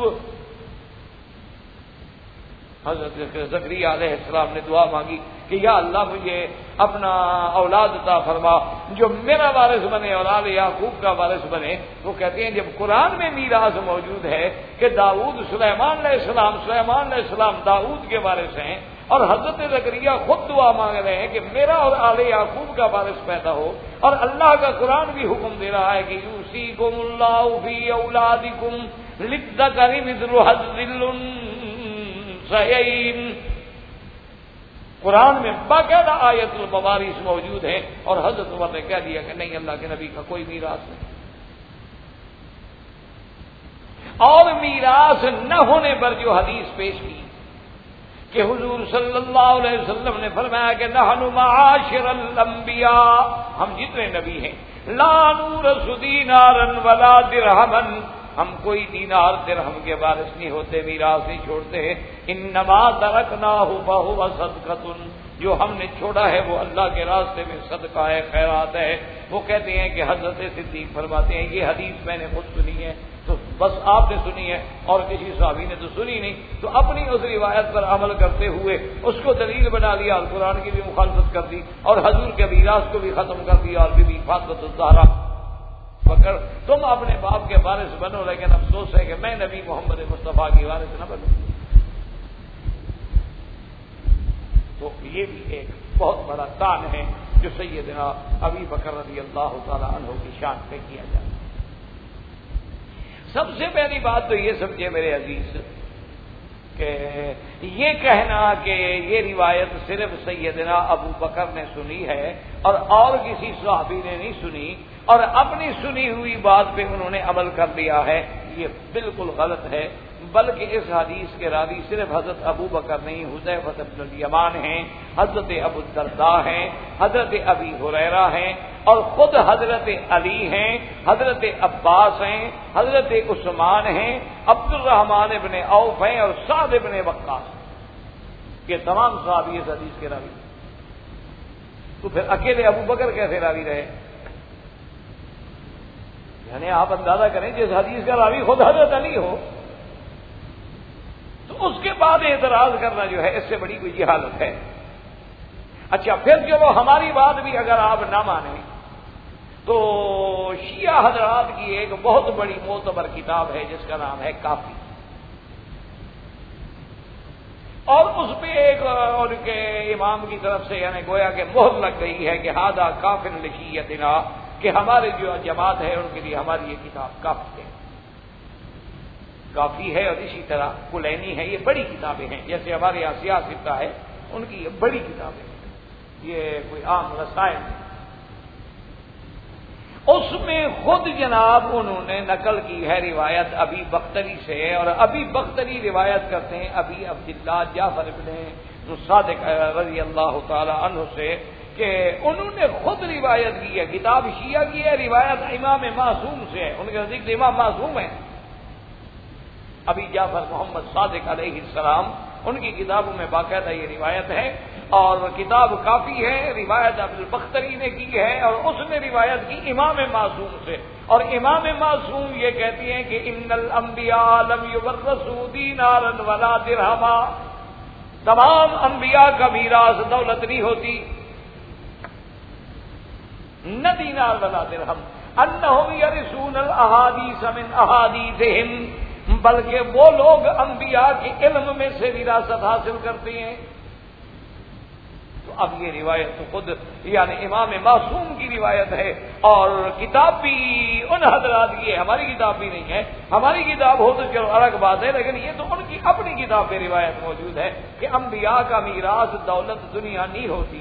حضرت زکریا علیہ السلام نے دعا مانگی کہ یا اللہ مجھے اپنا اولاد عطا فرما جو میرا وارث بنے اور آل یعقوب کا وارث بنے۔ وہ کہتے ہیں جب قرآن میں میراث موجود ہے کہ داؤد سلیمان علیہ السلام سلیمان علیہ السلام داؤد کے وارث ہیں، اور حضرت زکریا خود دعا مانگ رہے ہیں کہ میرا اور آل یعقوب کا وارث پیدا ہو، اور اللہ کا قرآن بھی حکم دے رہا ہے کہ یوصیکم اللہ فی اولادکم للذکر مثل حظ الانثیین۔ قرآن میں باقاعدہ آیت الموارث موجود ہے، اور حضرت عمر نے کہہ دیا کہ نہیں، اللہ کے نبی کا کوئی میراث نہیں۔ اور میراث نہ ہونے پر جو حدیث پیش کی کہ حضور صلی اللہ علیہ وسلم نے فرمایا کہ نحن معاشر الانبیاء، ہم جتنے نبی ہیں، لا نورث دینارا ولا درہما، ہم کوئی دینار درہم کے وارث نہیں ہوتے، میراث نہیں چھوڑتے ہیں۔ انما ترکناہ فہو صدقۃ، جو ہم نے چھوڑا ہے وہ اللہ کے راستے میں صدقہ ہے، خیرات ہے۔ وہ کہتے ہیں کہ حضرت صدیق فرماتے ہیں یہ حدیث میں نے خود سنی ہے، تو بس آپ نے سنی ہے اور کسی صحابی نے تو سنی نہیں، تو اپنی اس روایت پر عمل کرتے ہوئے اس کو دلیل بنا لیا اور قرآن کی بھی مخالفت کر دی اور حضور کے میراث کو بھی ختم کر دیا، اور بی بی فاطمہ الزہرا پکڑ تم اپنے باپ کے وارث بنو، لیکن افسوس ہے کہ میں نبی محمد مصطفیٰ کی وارث نہ بنوں۔ تو یہ بھی ایک بہت بڑا تان ہے جو سیدنا ابی بکر رضی اللہ تعالی عنہ کی شان پہ کیا جاتا ہے۔ سب سے پہلی بات تو یہ سمجھے میرے عزیز کہ یہ کہنا کہ یہ روایت صرف سیدنا ابو بکر نے سنی ہے اور اور کسی صحابی نے نہیں سنی اور اپنی سنی ہوئی بات پہ انہوں نے عمل کر لیا ہے، یہ بالکل غلط ہے۔ بلکہ اس حدیث کے راوی صرف حضرت ابو بکر نہیں، حذیفہ بن الیمان ہیں، حضرت ابو الدرداء ہیں، حضرت ابی ہریرہ ہیں، اور خود حضرت علی ہیں، حضرت عباس ہیں، حضرت عثمان ہیں، عبد الرحمن ابن عوف ہیں اور سعد ابن وقاص، یہ تمام صحابی اس حدیث کے راوی۔ تو پھر اکیلے ابو بکر کیسے راوی رہے؟ یعنی آپ اندازہ کریں جس حدیث کا راوی خود حضرت علی ہو تو اس کے بعد اعتراض کرنا جو ہے اس سے بڑی کوئی جہالت ہے۔ اچھا پھر چلو ہماری بات بھی اگر آپ نہ مانیں تو شیعہ حضرات کی ایک بہت بڑی معتبر کتاب ہے جس کا نام ہے کافی، اور اس پہ ایک ان کے امام کی طرف سے یعنی گویا کہ مہر لگ گئی ہے کہ ہادہ کافر لشیعتنا، کہ ہمارے جو جماعت ہے ان کے لیے ہماری یہ کتاب کافی ہے، کافی ہے۔ اور اسی طرح کلینی ہے، یہ بڑی کتابیں ہیں، جیسے ہمارے یہاں سیاستہ ہے ان کی یہ بڑی کتابیں ہیں، یہ کوئی عام رسائل نہیں۔ اس میں خود جناب انہوں نے نقل کی ہے روایت ابی بختری سے، اور ابی بختری روایت کرتے ہیں ابی عبداللہ جعفر بن صادق رضی اللہ تعالی عنہ سے کہ انہوں نے خود روایت کی ہے، کتاب شیعہ کی ہے، روایت امام معصوم سے ہے، ان کے نزدیک امام معصوم ہے ابی جعفر محمد صادق علیہ السلام، ان کی کتابوں میں باقاعدہ یہ روایت ہے، اور کتاب کافی ہے، روایت ابو البختری نے کی ہے، اور اس نے روایت کی امام معصوم سے، اور امام معصوم یہ کہتی ہیں کہ ان الانبیاء لم یورثوا دینارا ولا درہما، تمام انبیاء کا میراث دولت نہیں ہوتی، نہ دینار ولا درہم، انہم یرثون الاحادیث من احادیثہم، بلکہ وہ لوگ انبیاء کے علم میں سے وراثت حاصل کرتے ہیں۔ تو اب یہ روایت تو خود یعنی امام معصوم کی روایت ہے، اور کتاب بھی ان حضرات کی ہے، ہماری کتاب بھی نہیں ہے، ہماری کتاب ہو تو چلو الگ بات ہے، لیکن یہ تو ان کی اپنی کتاب میں روایت موجود ہے کہ انبیاء کا میراث دولت دنیا نہیں ہوتی،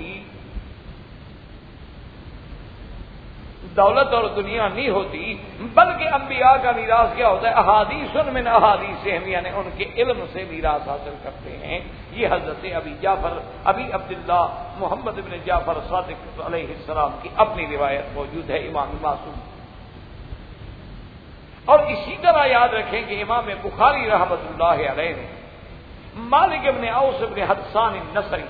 دولت اور دنیا نہیں ہوتی، بلکہ انبیاء کا میراث کیا ہوتا ہے؟ احادیث من احادیثہم، یعنی ان کے علم سے میراث حاصل کرتے ہیں۔ یہ حضرت ابی جعفر ابی عبداللہ محمد بن جعفر صادق علیہ السلام کی اپنی روایت موجود ہے امام معصوم۔ اور اسی طرح یاد رکھیں کہ امام بخاری رحمۃ اللہ علیہ نے مالک بن اوس بن حدثان النصری،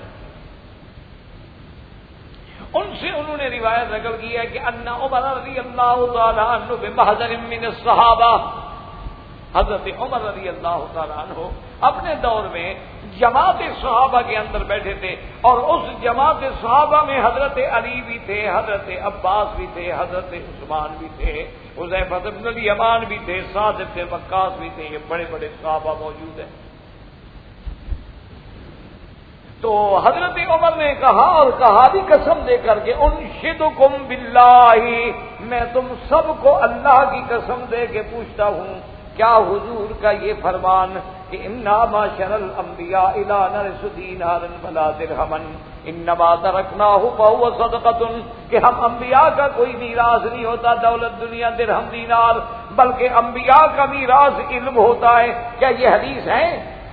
ان سے انہوں نے روایت نقل کی ہے کہ ان عمر رضی اللہ تعالی عنہ بمحضر من الصحابہ، حضرت عمر رضی اللہ تعالی عنہ اپنے دور میں جماعت صحابہ کے اندر بیٹھے تھے، اور اس جماعت صحابہ میں حضرت علی بھی تھے، حضرت عباس بھی تھے، حضرت عثمان بھی تھے، حذیفہ بن الیمان بھی تھے، سعد بن وقاص بھی تھے، یہ بڑے بڑے صحابہ موجود ہیں۔ تو حضرت عمر نے کہا، اور کہا بھی قسم دے کر کے، انشدکم باللہ، میں تم سب کو اللہ کی قسم دے کے پوچھتا ہوں، کیا حضور کا یہ فرمان کہ انا معشر الانبیاء لا نرث دینارا ولا درہما انما ترکناہ فہو صدقۃ، کہ ہم انبیاء کا کوئی میراث نہیں ہوتا دولت دنیا درہم دینار، بلکہ انبیاء کا میراث علم ہوتا ہے۔ کیا یہ حدیث ہے؟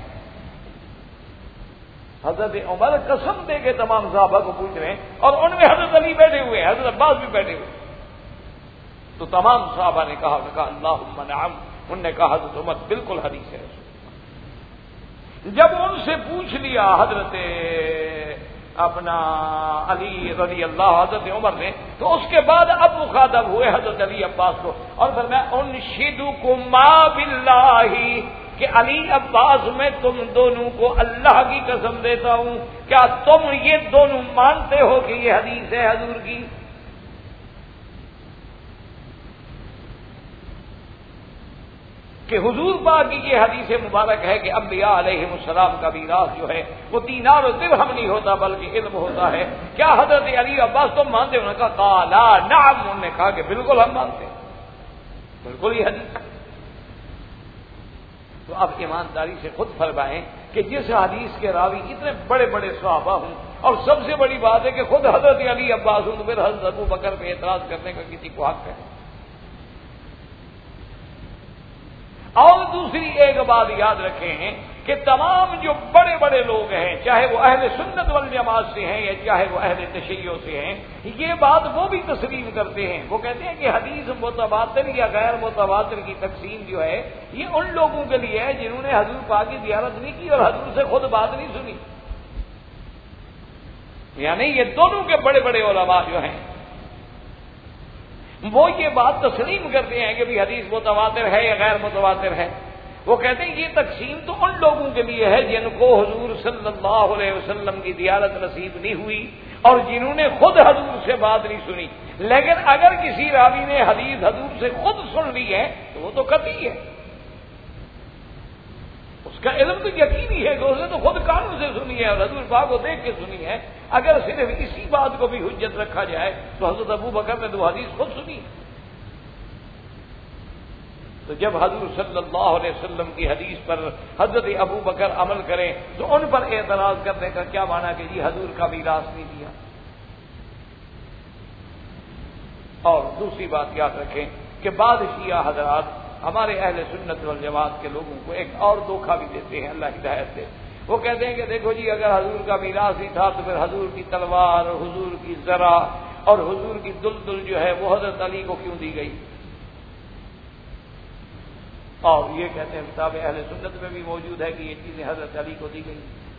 حضرت عمر قسم دے کے تمام صحابہ کو پوچھ رہے ہیں، اور ان میں حضرت علی بیٹھے ہوئے ہیں، حضرت عباس بھی بیٹھے ہوئے، تو تمام صحابہ نے کہا، نے کہا اللہم نعم، انہوں نے کہا حضرت عمر بالکل حدیث ہے رسول۔ جب ان سے پوچھ لیا حضرت اپنا علی رضی اللہ حضرت عمر نے، تو اس کے بعد اب مخاطب ہوئے حضرت علی عباس کو، اور فرمایا انشدکما باللہ، کہ علی عباس میں تم دونوں کو اللہ کی قسم دیتا ہوں، کیا تم یہ دونوں مانتے ہو کہ یہ حدیث ہے حضور کی؟ کہ حضور پاک کی یہ حدیث مبارک ہے کہ انبیاء علیہ السلام کا میراث جو ہے وہ دینار و درہم نہیں ہوتا بلکہ علم ہوتا ہے، کیا حضرت علی عباس تم مانتے ہو؟ انہوں نے کہا قالا نعم، انہوں نے کہا کہ بالکل ہم مانتے ہیں، بالکل یہ حدیث ہے۔ تو اب ایمانداری سے خود فرمائیں کہ جس حدیث کے راوی اتنے بڑے بڑے صحابہ ہوں، اور سب سے بڑی بات ہے کہ خود حضرت علی عباس ہوں، تو پھر حضرت ابو بکر پہ اعتراض کرنے کا کسی کو حق ہے؟ اور دوسری ایک بات یاد رکھیں کہ تمام جو بڑے بڑے لوگ ہیں، چاہے وہ اہل سنت والجماعت سے ہیں یا چاہے وہ اہل تشیع سے ہیں، یہ بات وہ بھی تسلیم کرتے ہیں، وہ کہتے ہیں کہ حدیث متواتر یا غیر متواتر کی تقسیم جو ہے یہ ان لوگوں کے لیے ہے جنہوں نے حضور پاک کی زیارت نہیں کی اور حضور سے خود بات نہیں سنی، یعنی یہ دونوں کے بڑے بڑے علماء جو ہیں وہ یہ بات تسلیم کرتے ہیں کہ بھی حدیث متواتر ہے یا غیر متواتر ہے، وہ کہتے ہیں یہ تقسیم تو ان لوگوں کے لیے ہے جن کو حضور صلی اللہ علیہ وسلم کی زیارت نصیب نہیں ہوئی اور جنہوں نے خود حضور سے بات نہیں سنی. لیکن اگر کسی راوی نے حدیث حضور سے خود سن لی ہے تو وہ تو قطعی ہے، اس کا علم تو یقینی ہے کہ اس نے تو خود کانوں سے سنی ہے اور حضور پاک کو دیکھ کے سنی ہے. اگر صرف اسی بات کو بھی حجت رکھا جائے تو حضرت ابو بکر نے تو حدیث خود سنی. تو جب حضور صلی اللہ علیہ وسلم کی حدیث پر حضرت ابو بکر عمل کریں تو ان پر اعتراض کرنے کا کیا معنی کہ جی حضور کا میراث نہیں دیا. اور دوسری بات یاد رکھیں کہ بعض شیعہ حضرات ہمارے اہل سنت والجماعت کے لوگوں کو ایک اور دھوکہ بھی دیتے ہیں اللہ ہدایت سے. وہ کہتے ہیں کہ دیکھو جی اگر حضور کا میراث ہی تھا تو پھر حضور کی تلوار، حضور کی ذرا اور حضور کی دلدل جو ہے وہ حضرت علی کو کیوں دی گئی. اور یہ کہتے ہیں کتاب اہل سنت میں بھی موجود ہے کہ یہ چیزیں حضرت علی کو دی گئی.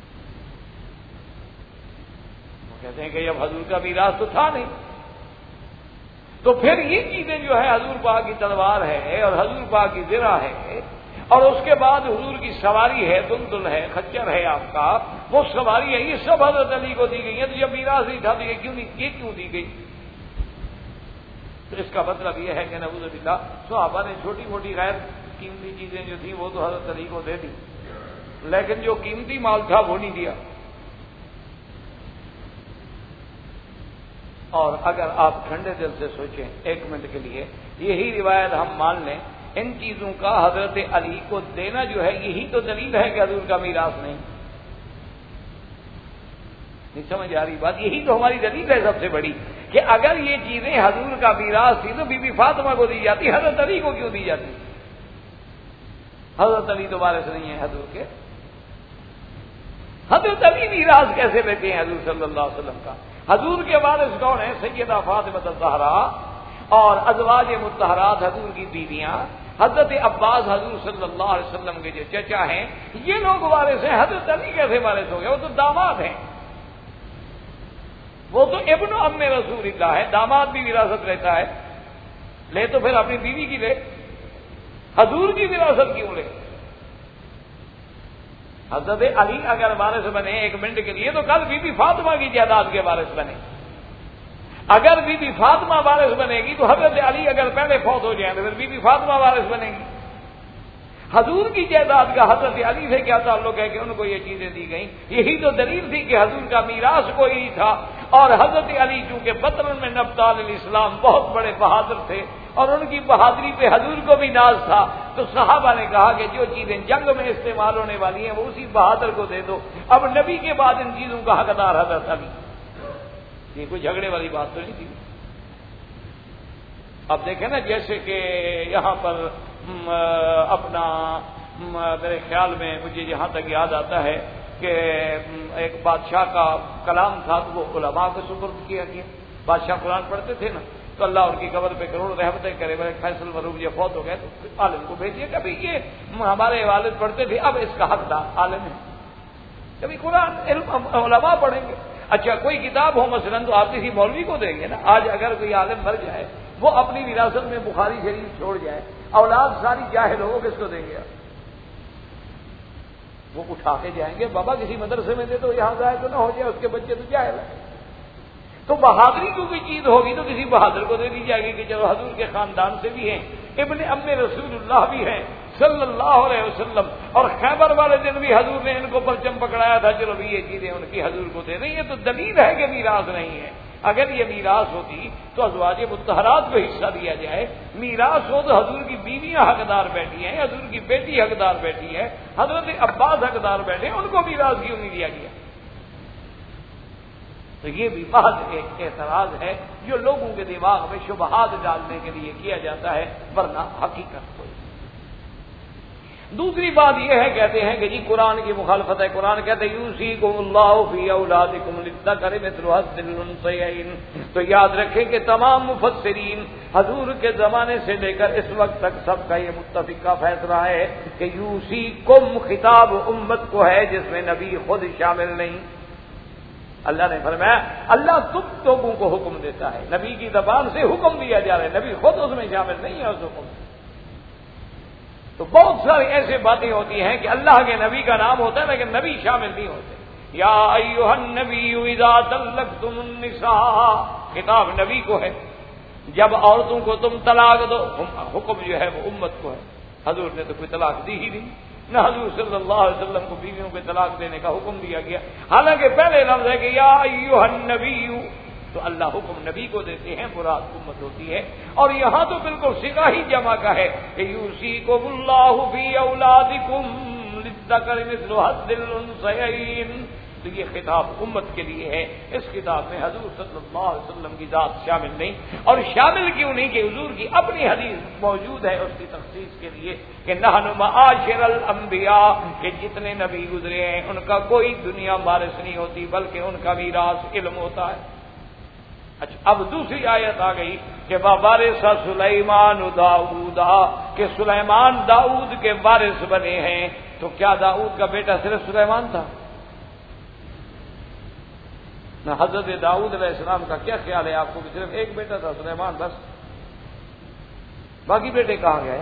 وہ کہتے ہیں کہ جب حضور کا میراث تو تھا نہیں تو پھر یہ چیزیں جو ہے حضور پاک کی تلوار ہے اور حضور پاک کی ذرا ہے اور اس کے بعد حضور کی سواری ہے، دلدل ہے، خچر ہے آپ کا، وہ سواری ہے، یہ سب حضرت علی کو دی گئی ہیں. تو جب میراث نہیں تھا تو یہ کیوں نہیں یہ کیوں دی گئی؟ تو اس کا مطلب یہ ہے کہ نعوذ باللہ صحابہ نے چھوٹی موٹی غیر قیمتی چیزیں جو تھیں وہ تو حضرت علی کو دے دی، لیکن جو قیمتی مال تھا وہ نہیں دیا. اور اگر آپ ٹھنڈے دل سے سوچیں ایک منٹ کے لیے، یہی روایت ہم مان لیں، ان چیزوں کا حضرت علی کو دینا جو ہے یہی تو دلیل ہے کہ حضور کا میراث نہیں. نہیں سمجھ آ رہی بات؟ یہی تو ہماری دلیل ہے سب سے بڑی کہ اگر یہ چیزیں حضور کا میراث تھی تو بی بی فاطمہ کو دی جاتی، حضرت علی کو کیوں دی جاتی؟ حضرت علی تو وارث نہیں ہے حضور کے. حضرت علی میراث کیسے لیتے ہیں حضور صلی اللہ علیہ وسلم کا؟ حضور کے وارث کون ہیں؟ سیدہ فاطمہ الزہرا اور ازواج مطہرات حضور کی بیویاں، حضرت عباس حضور صلی اللہ علیہ وسلم کے جو چچا ہیں، یہ لوگ وارث ہیں. حضرت علی کیسے وارث ہو گئے؟ وہ تو داماد ہیں، وہ تو ابن ام رسول اللہ ہے. داماد بھی وراثت لیتا ہے، لے تو پھر اپنی بیوی کی لے، حضور کی وراثت کیوں لے؟ حضرت علی اگر وارث بنے ایک منٹ کے لیے تو کل بی بی فاطمہ کی جائیداد کے وارث بنے. اگر بی بی فاطمہ وارث بنے گی تو حضرت علی اگر پہلے فوت ہو جائیں تو پھر بی بی فاطمہ وارث بنے گی. حضور کی جائیداد کا حضرت علی سے کیا تعلق ہے کہ ان کو یہ چیزیں دی گئیں؟ یہی تو دلیل تھی کہ حضور کا میراث کوئی نہیں تھا. اور حضرت علی چونکہ بطن میں نبطال الاسلام بہت بڑے بہادر تھے اور ان کی بہادری پہ حضور کو بھی ناز تھا، تو صحابہ نے کہا کہ جو چیزیں جنگ میں استعمال ہونے والی ہیں وہ اسی بہادر کو دے دو. اب نبی کے بعد ان چیزوں کا حقدار حضرت علی. یہ کوئی جھگڑے والی بات تو نہیں تھی. اب دیکھیں نا، جیسے کہ یہاں پر اپنا میرے خیال میں مجھے یہاں تک یاد آتا ہے کہ ایک بادشاہ کا کلام تھا تو وہ علماء کو سپرد کیا گیا. بادشاہ قرآن پڑھتے تھے نا تو اللہ ان کی قبر پہ کروڑ رحمتیں کرے. میرے فیصل مروب یہ فوت ہو گئے تو عالم کو بھیجیے کہ بھائی یہ ہمارے والد پڑھتے تھے، اب اس کا حقدار عالم ہے. کبھی قرآن علم علماء پڑھیں گے. اچھا کوئی کتاب ہو مثلاً تو آپ کسی مولوی کو دیں گے نا. آج اگر کوئی عالم مر جائے، وہ اپنی وراثت میں بخاری شریف چھوڑ جائے، اولاد ساری جاہل ہو، کس کو دیں گے؟ وہ اٹھا کے جائیں گے بابا کسی مدرسے میں دے تو یہاں ضائع تو نہ ہو جائے، اس کے بچے تو جاہل ہیں. تو بہادری کو کوئی چیز ہوگی تو کسی بہادر کو دے دی جائے گی کہ چلو حضور کے خاندان سے بھی ہیں، ابن ام رسول اللہ بھی ہیں صلی اللہ علیہ وسلم، اور خیبر والے دن بھی حضور نے ان کو پرچم پکڑایا تھا، چلو بھی یہ چیزیں ان کی حضور کو دے دیں. یہ تو دلیل ہے کہ میراث نہیں ہے. اگر یہ میراث ہوتی تو ازواج مطہرات کو حصہ دیا جائے. میراث ہو تو حضور کی بیویاں حقدار بیٹھی ہیں، حضور کی بیٹی حقدار بیٹھی ہے، حضرت عباس حقدار بیٹھے، ان کو میراث کیوں نہیں دیا گیا؟ تو یہ بھی بہت ایک اعتراض ہے جو لوگوں کے دماغ میں شبہات ڈالنے کے لیے کیا جاتا ہے، ورنہ حقیقت کوئی. دوسری بات یہ ہے، کہتے ہیں کہ جی قرآن کی مخالفت ہے. قرآن کہتے ہیں یوصیکم اللہ فی اولادکم للذکر مثل حظ الانثیین. تو یاد رکھیں کہ تمام مفسرین حضور کے زمانے سے لے کر اس وقت تک سب کا یہ متفقہ فیصلہ ہے کہ یوصیکم خطاب امت کو ہے جس میں نبی خود شامل نہیں. اللہ نے فرمایا اللہ تم لوگوں کو حکم دیتا ہے، نبی کی زبان سے حکم دیا جا رہا ہے، نبی خود اس میں شامل نہیں ہے اس حکم. تو بہت ساری ایسے باتیں ہوتی ہیں کہ اللہ کے نبی کا نام ہوتا ہے لیکن نبی شامل نہیں ہوتے. یا ایھا النبی اذا طلقتم النساء، خطاب نبی کو ہے. جب عورتوں کو تم طلاق دو، حکم جو ہے وہ امت کو ہے. حضور نے تو کوئی طلاق دی ہی نہیں، نہ حضور صلی اللہ علیہ وسلم کو بیویوں کو طلاق دینے کا حکم دیا گیا. حالانکہ پہلے لفظ ہے کہ یا ایھا النبی، تو اللہ حکم نبی کو دیتے ہیں، مراد امت ہوتی ہے. اور یہاں تو بالکل صیغہ ہی جمع کا ہے کہ یوصیکم اللہ فی اولادکم للذکر مثل حظ الانثیین. تو یہ خطاب امت کے لیے ہے. اس خطاب میں حضور صلی اللہ علیہ وسلم کی ذات شامل نہیں. اور شامل کیوں نہیں کہ حضور کی اپنی حدیث موجود ہے اس کی تخصیص کے لیے کہ نحن معاشر الانبیاء، کہ جتنے نبی گزرے ہیں ان کا کوئی دنیا وارث نہیں ہوتی بلکہ ان کا میراث علم ہوتا ہے. اچھا، اب دوسری آیت آ گئی کہ وارث سلیمان داؤد، کہ سلیمان داؤد کے وارث بنے ہیں. تو کیا داؤد کا بیٹا صرف سلیمان تھا؟ نہ حضرت داؤد علیہ السلام کا کیا خیال ہے آپ کو کہ صرف ایک بیٹا تھا سلیمان بس؟ باقی بیٹے کہاں گئے؟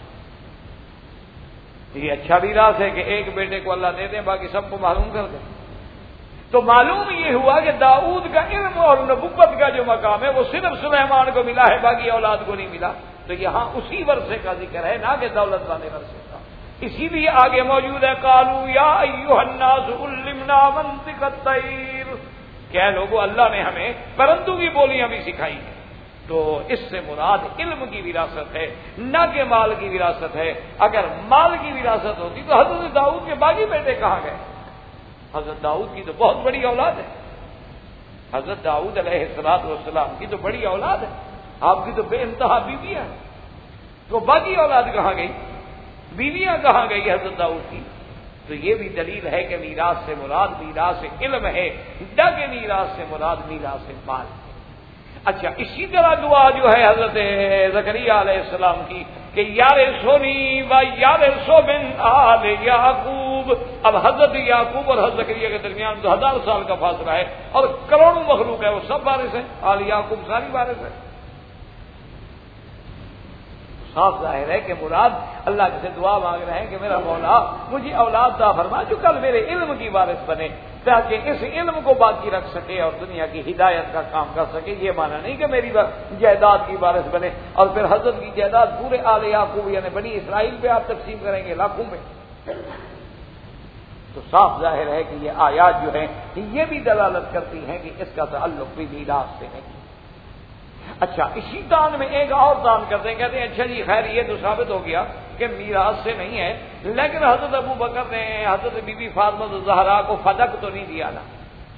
یہ اچھا بھی راز ہے کہ ایک بیٹے کو اللہ دے دیں باقی سب کو معلوم کر دیں. تو معلوم یہ ہوا کہ داؤد کا علم اور نبوت کا جو مقام ہے وہ صرف سلیمان کو ملا ہے، باقی اولاد کو نہیں ملا. تو یہاں اسی ورثے کا ذکر ہے، نہ کہ دولت والے ورثے کا. اسی لیے آگے موجود ہے قالوا یا ایھا الناس علمنا منطق الطیر، کہ اے لوگوں اللہ نے ہمیں پرندوں کی بولیاں بھی سکھائی ہیں. تو اس سے مراد علم کی وراثت ہے، نہ کہ مال کی وراثت ہے. اگر مال کی وراثت ہوتی تو حضرت داؤد کے باقی بیٹے کہاں گئے؟ حضرت داؤد کی تو بہت بڑی اولاد ہے. حضرت داؤد علیہ الصلوۃ والسلام کی تو بڑی اولاد ہے. آپ کی تو بے انتہا بیویاں ہیں. تو باقی اولاد کہاں گئی؟ بیویاں کہاں گئی حضرت داؤد کی؟ تو یہ بھی دلیل ہے کہ میراث سے مراد میراث علم ہے، نہ کہ میراث سے مراد میراث مال ہے. اچھا، اسی طرح دعا جو ہے حضرت زکریا علیہ السلام کی کہ یارثنی و یارث من آل یعقوب. اب حضرت یعقوب اور حضرت زکریا کے درمیان دو ہزار سال کا فاصلہ ہے اور کروڑوں مخلوق ہے، وہ سب وارث ہیں. آل یعقوب ساری وارث ہے. صاف ظاہر ہے کہ مراد اللہ سے دعا مانگ رہے ہیں کہ میرا مولا مجھے اولاد عطا فرما جو کل میرے علم کی وارث بنے، تاکہ اس علم کو باقی رکھ سکے اور دنیا کی ہدایت کا کام کر سکے. یہ معنی نہیں کہ میری جائیداد کی وارث بنے اور پھر حضرت کی جائیداد پورے آل یعقوب یعنی بنی اسرائیل پہ آپ تقسیم کریں گے لاکھوں میں. تو صاف ظاہر ہے کہ یہ آیات جو ہیں یہ بھی دلالت کرتی ہیں کہ اس کا تعلق بھی میراث سے نہیں. اچھا، اسی دان میں ایک اور دان کرتے ہیں، کہتے ہیں اچھا جی خیر یہ تو ثابت ہو گیا کہ میراث سے نہیں ہے، لیکن حضرت ابو بکر نے حضرت بی بی فاطمہ الزہرا کو فدق تو نہیں دیا نا.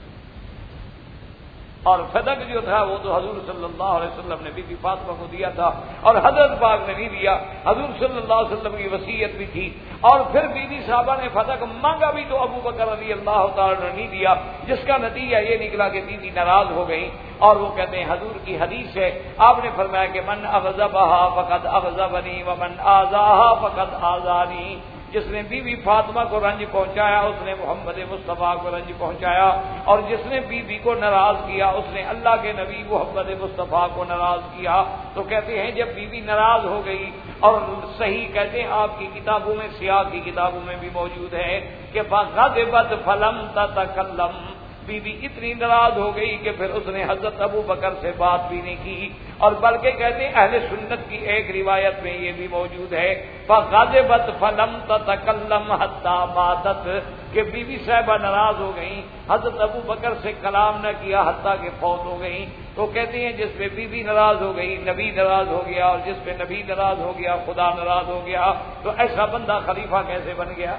اور فدق جو تھا وہ تو حضور صلی اللہ علیہ وسلم نے بی بی فاطمہ کو دیا تھا اور حضرت پاک نے نہیں دیا. حضور صلی اللہ علیہ وسلم کی وصیت بھی تھی اور پھر بی بی صاحبہ نے فدق مانگا بھی تو ابو بکر رضی اللہ تعالی نے نہیں دیا، جس کا نتیجہ یہ نکلا کہ بی بی ناراض ہو گئی. اور وہ کہتے ہیں حضور کی حدیث ہے، آپ نے فرمایا کہ من اغضبها فقد اغضبنی ومن آذاها فقد آذانی. جس نے بی بی فاطمہ کو رنج پہنچایا اس نے محمد مصطفیٰ کو رنج پہنچایا، اور جس نے بی بی کو ناراض کیا اس نے اللہ کے نبی محمد مصطفیٰ کو ناراض کیا. تو کہتے ہیں جب بی بی ناراض ہو گئی، اور صحیح کہتے ہیں آپ کی کتابوں میں سیاق کی کتابوں میں بھی موجود ہے کہ فغضبت فلم تتکلم، بی بی اتنی ناراض ہو گئی کہ پھر اس نے حضرت ابو بکر سے بات بھی نہیں کی. اور بلکہ کہتے ہیں اہل سنت کی ایک روایت میں یہ بھی موجود ہے فغضبت فلم تتکلم حتی ماتت، کہ بی بی صاحبہ ناراض ہو گئیں، حضرت ابو بکر سے کلام نہ کیا حتیٰ کہ فوت ہو گئیں. تو کہتے ہیں جس پہ بی بی ناراض ہو گئی نبی ناراض ہو گیا، اور جس پہ نبی ناراض ہو گیا خدا ناراض ہو گیا. تو ایسا بندہ خلیفہ کیسے بن گیا؟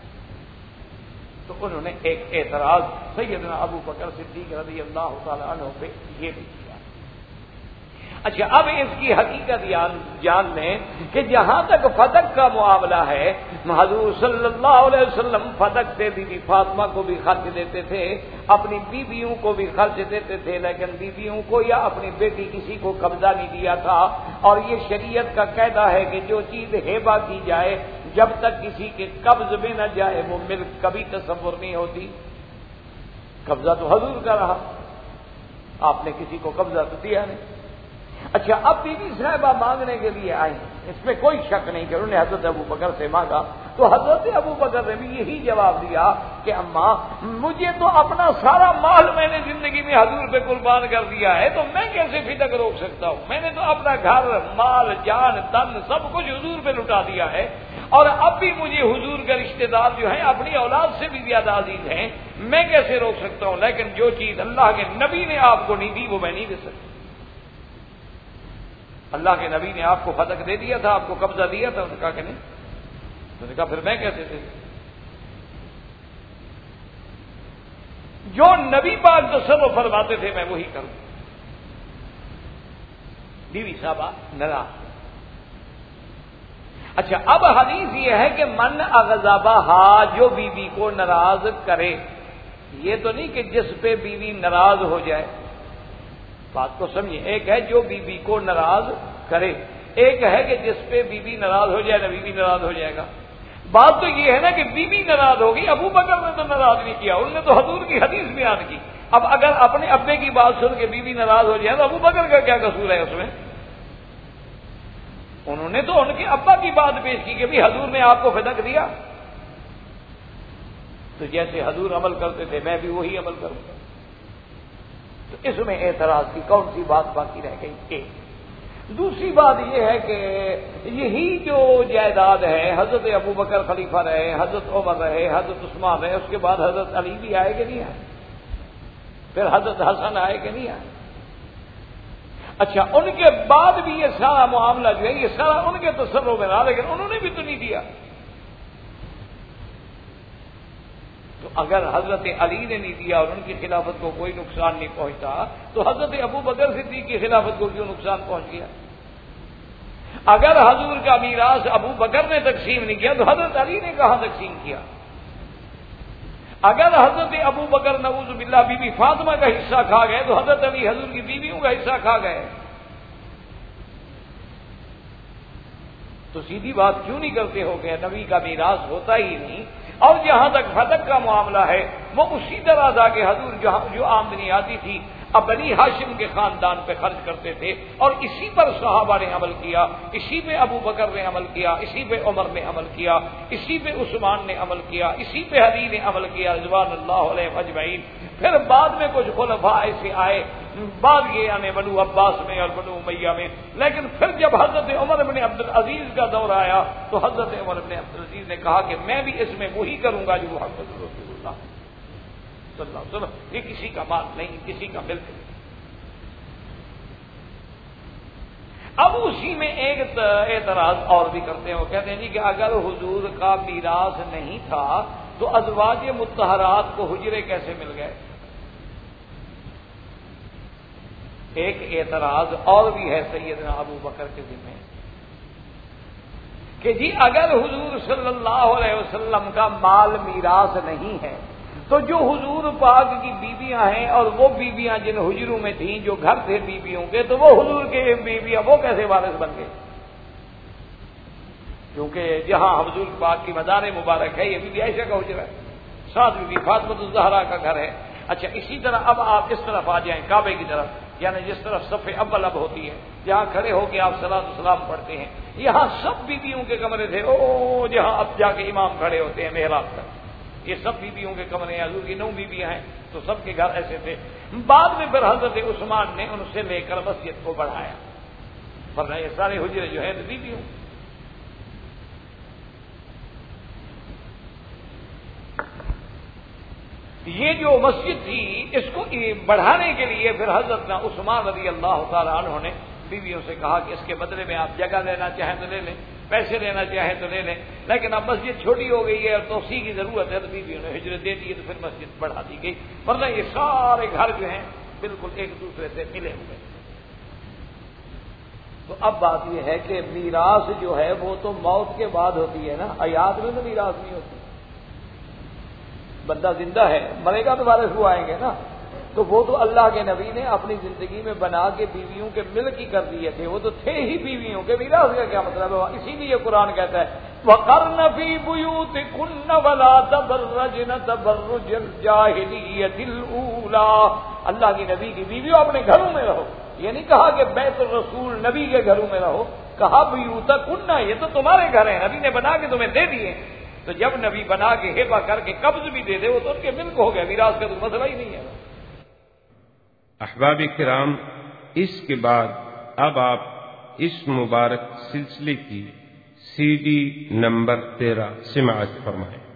تو انہوں نے ایک اعتراض سیدنا ابو بکر صدیق رضی اللہ تعالی عنہ پہ یہ بھی کیا. اچھا، اب اس کی حقیقت جان لیں کہ جہاں تک فدق کا معاملہ ہے، حضور صلی اللہ علیہ وسلم فدق سے بی بی فاطمہ کو بھی خرچ دیتے تھے، اپنی بیویوں کو بھی خرچ دیتے تھے، لیکن بیویوں کو یا اپنی بیٹی کسی کو قبضہ نہیں دیا تھا. اور یہ شریعت کا قاعدہ ہے کہ جو چیز ہیبہ کی جائے جب تک کسی کے قبض میں نہ جائے وہ ملک کبھی تصور نہیں ہوتی. قبضہ تو حضور کا رہا، آپ نے کسی کو قبضہ تو دیا نہیں. اچھا اب بی بی صاحبہ مانگنے کے لیے آئیں، اس میں کوئی شک نہیں کہ انہوں نے حضرت ابو بکر سے مانگا، تو حضرت ابو بکر نے بھی یہی جواب دیا کہ اماں مجھے تو اپنا سارا مال میں نے زندگی میں حضور پہ قربان کر دیا ہے، تو میں کیسے فدق روک سکتا ہوں؟ میں نے تو اپنا گھر، مال، جان، تن سب کچھ حضور پہ لٹا دیا ہے، اور اب بھی مجھے حضور کے رشتے دار جو ہیں اپنی اولاد سے بھی زیادہ عزیز ہیں، میں کیسے روک سکتا ہوں؟ لیکن جو چیز اللہ کے نبی نے آپ کو نہیں دی وہ میں نہیں دے سکتا۔ اللہ کے نبی نے آپ کو فتح دے دیا تھا، آپ کو قبضہ دیا تھا، انہوں نے کہا کہ نہیں، انہوں نے کہا پھر میں کیسے دے؟ جو نبی پاک تصرف فرماتے تھے میں وہی کروں۔ بیوی صاحبہ ناراض۔ اچھا اب حدیث یہ ہے کہ من اغضبہا، جو بیوی کو ناراض کرے، یہ تو نہیں کہ جس پہ بیوی ناراض ہو جائے، بات کو سمجھیں، ایک ہے جو بیوی کو ناراض کرے، ایک ہے کہ جس پہ بیوی ناراض ہو جائے نہ بیوی ناراض ہو جائے گا۔ بات تو یہ ہے نا کہ بیوی ناراض ہوگی، ابو بکر نے تو ناراض نہیں کیا، انہوں نے تو حضور کی حدیث بیان کی۔ اب اگر اپنے ابے کی بات سن کے بیوی ناراض ہو جائے تو ابو بکر کا کیا قصور ہے اس میں؟ انہوں نے تو ان کے ابا کی بات پیش کی کہ بھی حضور نے آپ کو فتح دیا، تو جیسے حضور عمل کرتے تھے میں بھی وہی عمل کروں گا۔ تو اس میں اعتراض کی کون سی بات باقی رہ گئی؟ ایک دوسری بات یہ ہے کہ یہی جو جائیداد ہے، حضرت ابو بکر خلیفہ رہے، حضرت عمر رہے، حضرت عثمان رہے، اس کے بعد حضرت علی بھی آئے کہ نہیں آئے، پھر حضرت حسن آئے کہ نہیں آئے۔ اچھا ان کے بعد بھی یہ سارا معاملہ جو ہے یہ سارا ان کے تصرف میں رہا، لیکن انہوں نے بھی تو نہیں دیا۔ تو اگر حضرت علی نے نہیں دیا اور ان کی خلافت کو کوئی نقصان نہیں پہنچتا، تو حضرت ابو بکر صدیق کی خلافت کو کیوں نقصان پہنچ گیا؟ اگر حضور کا میراث ابو بکر نے تقسیم نہیں کیا تو حضرت علی نے کہاں تقسیم کیا؟ اگر حضرت ابو بکر نعوذ باللہ بی بی فاطمہ کا حصہ کھا گئے تو حضرت علی حضور کی بیویوں کا حصہ کھا گئے، تو سیدھی بات کیوں نہیں کرتے ہو کہ نبی کا میراث ہوتا ہی نہیں؟ اور جہاں تک فتح کا معاملہ ہے وہ اسی طرح تھا کہ حضور جو آمدنی آتی تھی اب بنی ہاشم کے خاندان پہ خرچ کرتے تھے، اور اسی پر صحابہ نے عمل کیا، اسی پہ ابو بکر نے عمل کیا، اسی پہ عمر نے عمل کیا، اسی پہ عثمان نے عمل کیا، اسی پہ علی نے عمل کیا رضوان اللہ علیہ اجمعین۔ پھر بعد میں کچھ خلفاء ایسے آئے، بعد یہ آنے بنو عباس میں اور بنو امیہ میں، لیکن پھر جب حضرت عمر بن عبدالعزیز کا دور آیا تو حضرت عمر بن عبدالعزیز نے کہا کہ میں بھی اس میں وہی کروں گا جو محمد رسول اللہ صلی اللہ علیہ وسلم، یہ کسی کا مال نہیں، کسی کا ملک نہیں۔ اب اسی میں ایک اعتراض اور بھی کرتے ہیں، وہ کہتے ہیں جی کہ اگر حضور کا میراث نہیں تھا تو ازواج مطہرات کو حجرے کیسے مل گئے؟ ایک اعتراض اور بھی ہے سیدنا ابو بکر کے ذمہ کہ جی اگر حضور صلی اللہ علیہ وسلم کا مال میراث نہیں ہے تو جو حضور پاک کی بیویاں ہیں اور وہ بیویاں جن حجروں میں تھیں جو گھر تھے بیویوں کے، تو وہ حضور کے بیویاں وہ کیسے وارث بن گئے؟ کیونکہ جہاں حضور پاک کی مزار مبارک ہے یہ بی بی عائشہ کا حجرہ ہے، ساتھ بی بی فاطمہ الزہرا کا گھر ہے۔ اچھا اسی طرح اب آپ اس طرف آ جائیں کعبے کی طرف، یعنی جس طرف صف اول اب ہوتی ہے، جہاں کھڑے ہو کے آپ صلاۃ السلام پڑھتے ہیں، یہاں سب بیویوں کے کمرے تھے، او جہاں اب جا کے امام کھڑے ہوتے ہیں محراب تک، یہ سب بیویوں کے کمرے ہیں، حضور کی نو بیویاں ہیں، تو سب کے گھر ایسے تھے۔ بعد میں پھر حضرت عثمان نے ان سے لے کر مسجد کو بڑھایا، ورنہ یہ سارے حجرے جو ہیں تو بیویوں۔ یہ جو مسجد تھی اس کو بڑھانے کے لیے پھر حضرت عثمان رضی اللہ تعالیٰ عنہ نے بیویوں سے کہا کہ اس کے بدلے میں آپ جگہ لینا چاہیں تو لے لیں، پیسے لینا چاہیں تو لے لیں، لیکن اب مسجد چھوٹی ہو گئی ہے اور توسیع کی ضرورت ہے تو بیویوں نے ہجرت دے دی، تو پھر مسجد بڑھا دی گئی، ورنہ یہ سارے گھر جو ہیں بالکل ایک دوسرے سے ملے ہوئے۔ تو اب بات یہ ہے کہ میراث جو ہے وہ تو موت کے بعد ہوتی ہے نا، حیات میں تو میراث نہیں ہوتی، بندہ زندہ ہے مرے گا تو وارث وہ آئیں گے نا، تو وہ تو اللہ کے نبی نے اپنی زندگی میں بنا کے بیویوں کے ملک ہی کر دیے تھے، وہ تو تھے ہی بیویوں کے، میراث کا کیا مطلب ہے؟ اسی لیے قرآن کہتا ہے وَقَرْنَ فِي بُيُوتِكُنَّ وَلَا تَبَرَّجْنَ تَبَرُّجَ الْجَاهِلِيَّةِ الْأُولَىٰ، اللہ کی نبی کی بیویوں اپنے گھروں میں رہو، یہ نہیں کہا کہ بیت الرسول نبی کے گھروں میں رہو، کہا بیوتکن، یہ تو تمہارے گھر ہیں، نبی نے بنا کے تمہیں دے دیے، تو جب نبی بنا کے ہیبا کر کے قبض بھی دے دے وہ تو ان کے ملک ہو گیا، میراث کا تو مسئلہ ہی نہیں ہے۔
احباب کرام، اس کے بعد اب آپ اس مبارک سلسلے کی سی ڈی نمبر تیرہ سماعت فرمائیں۔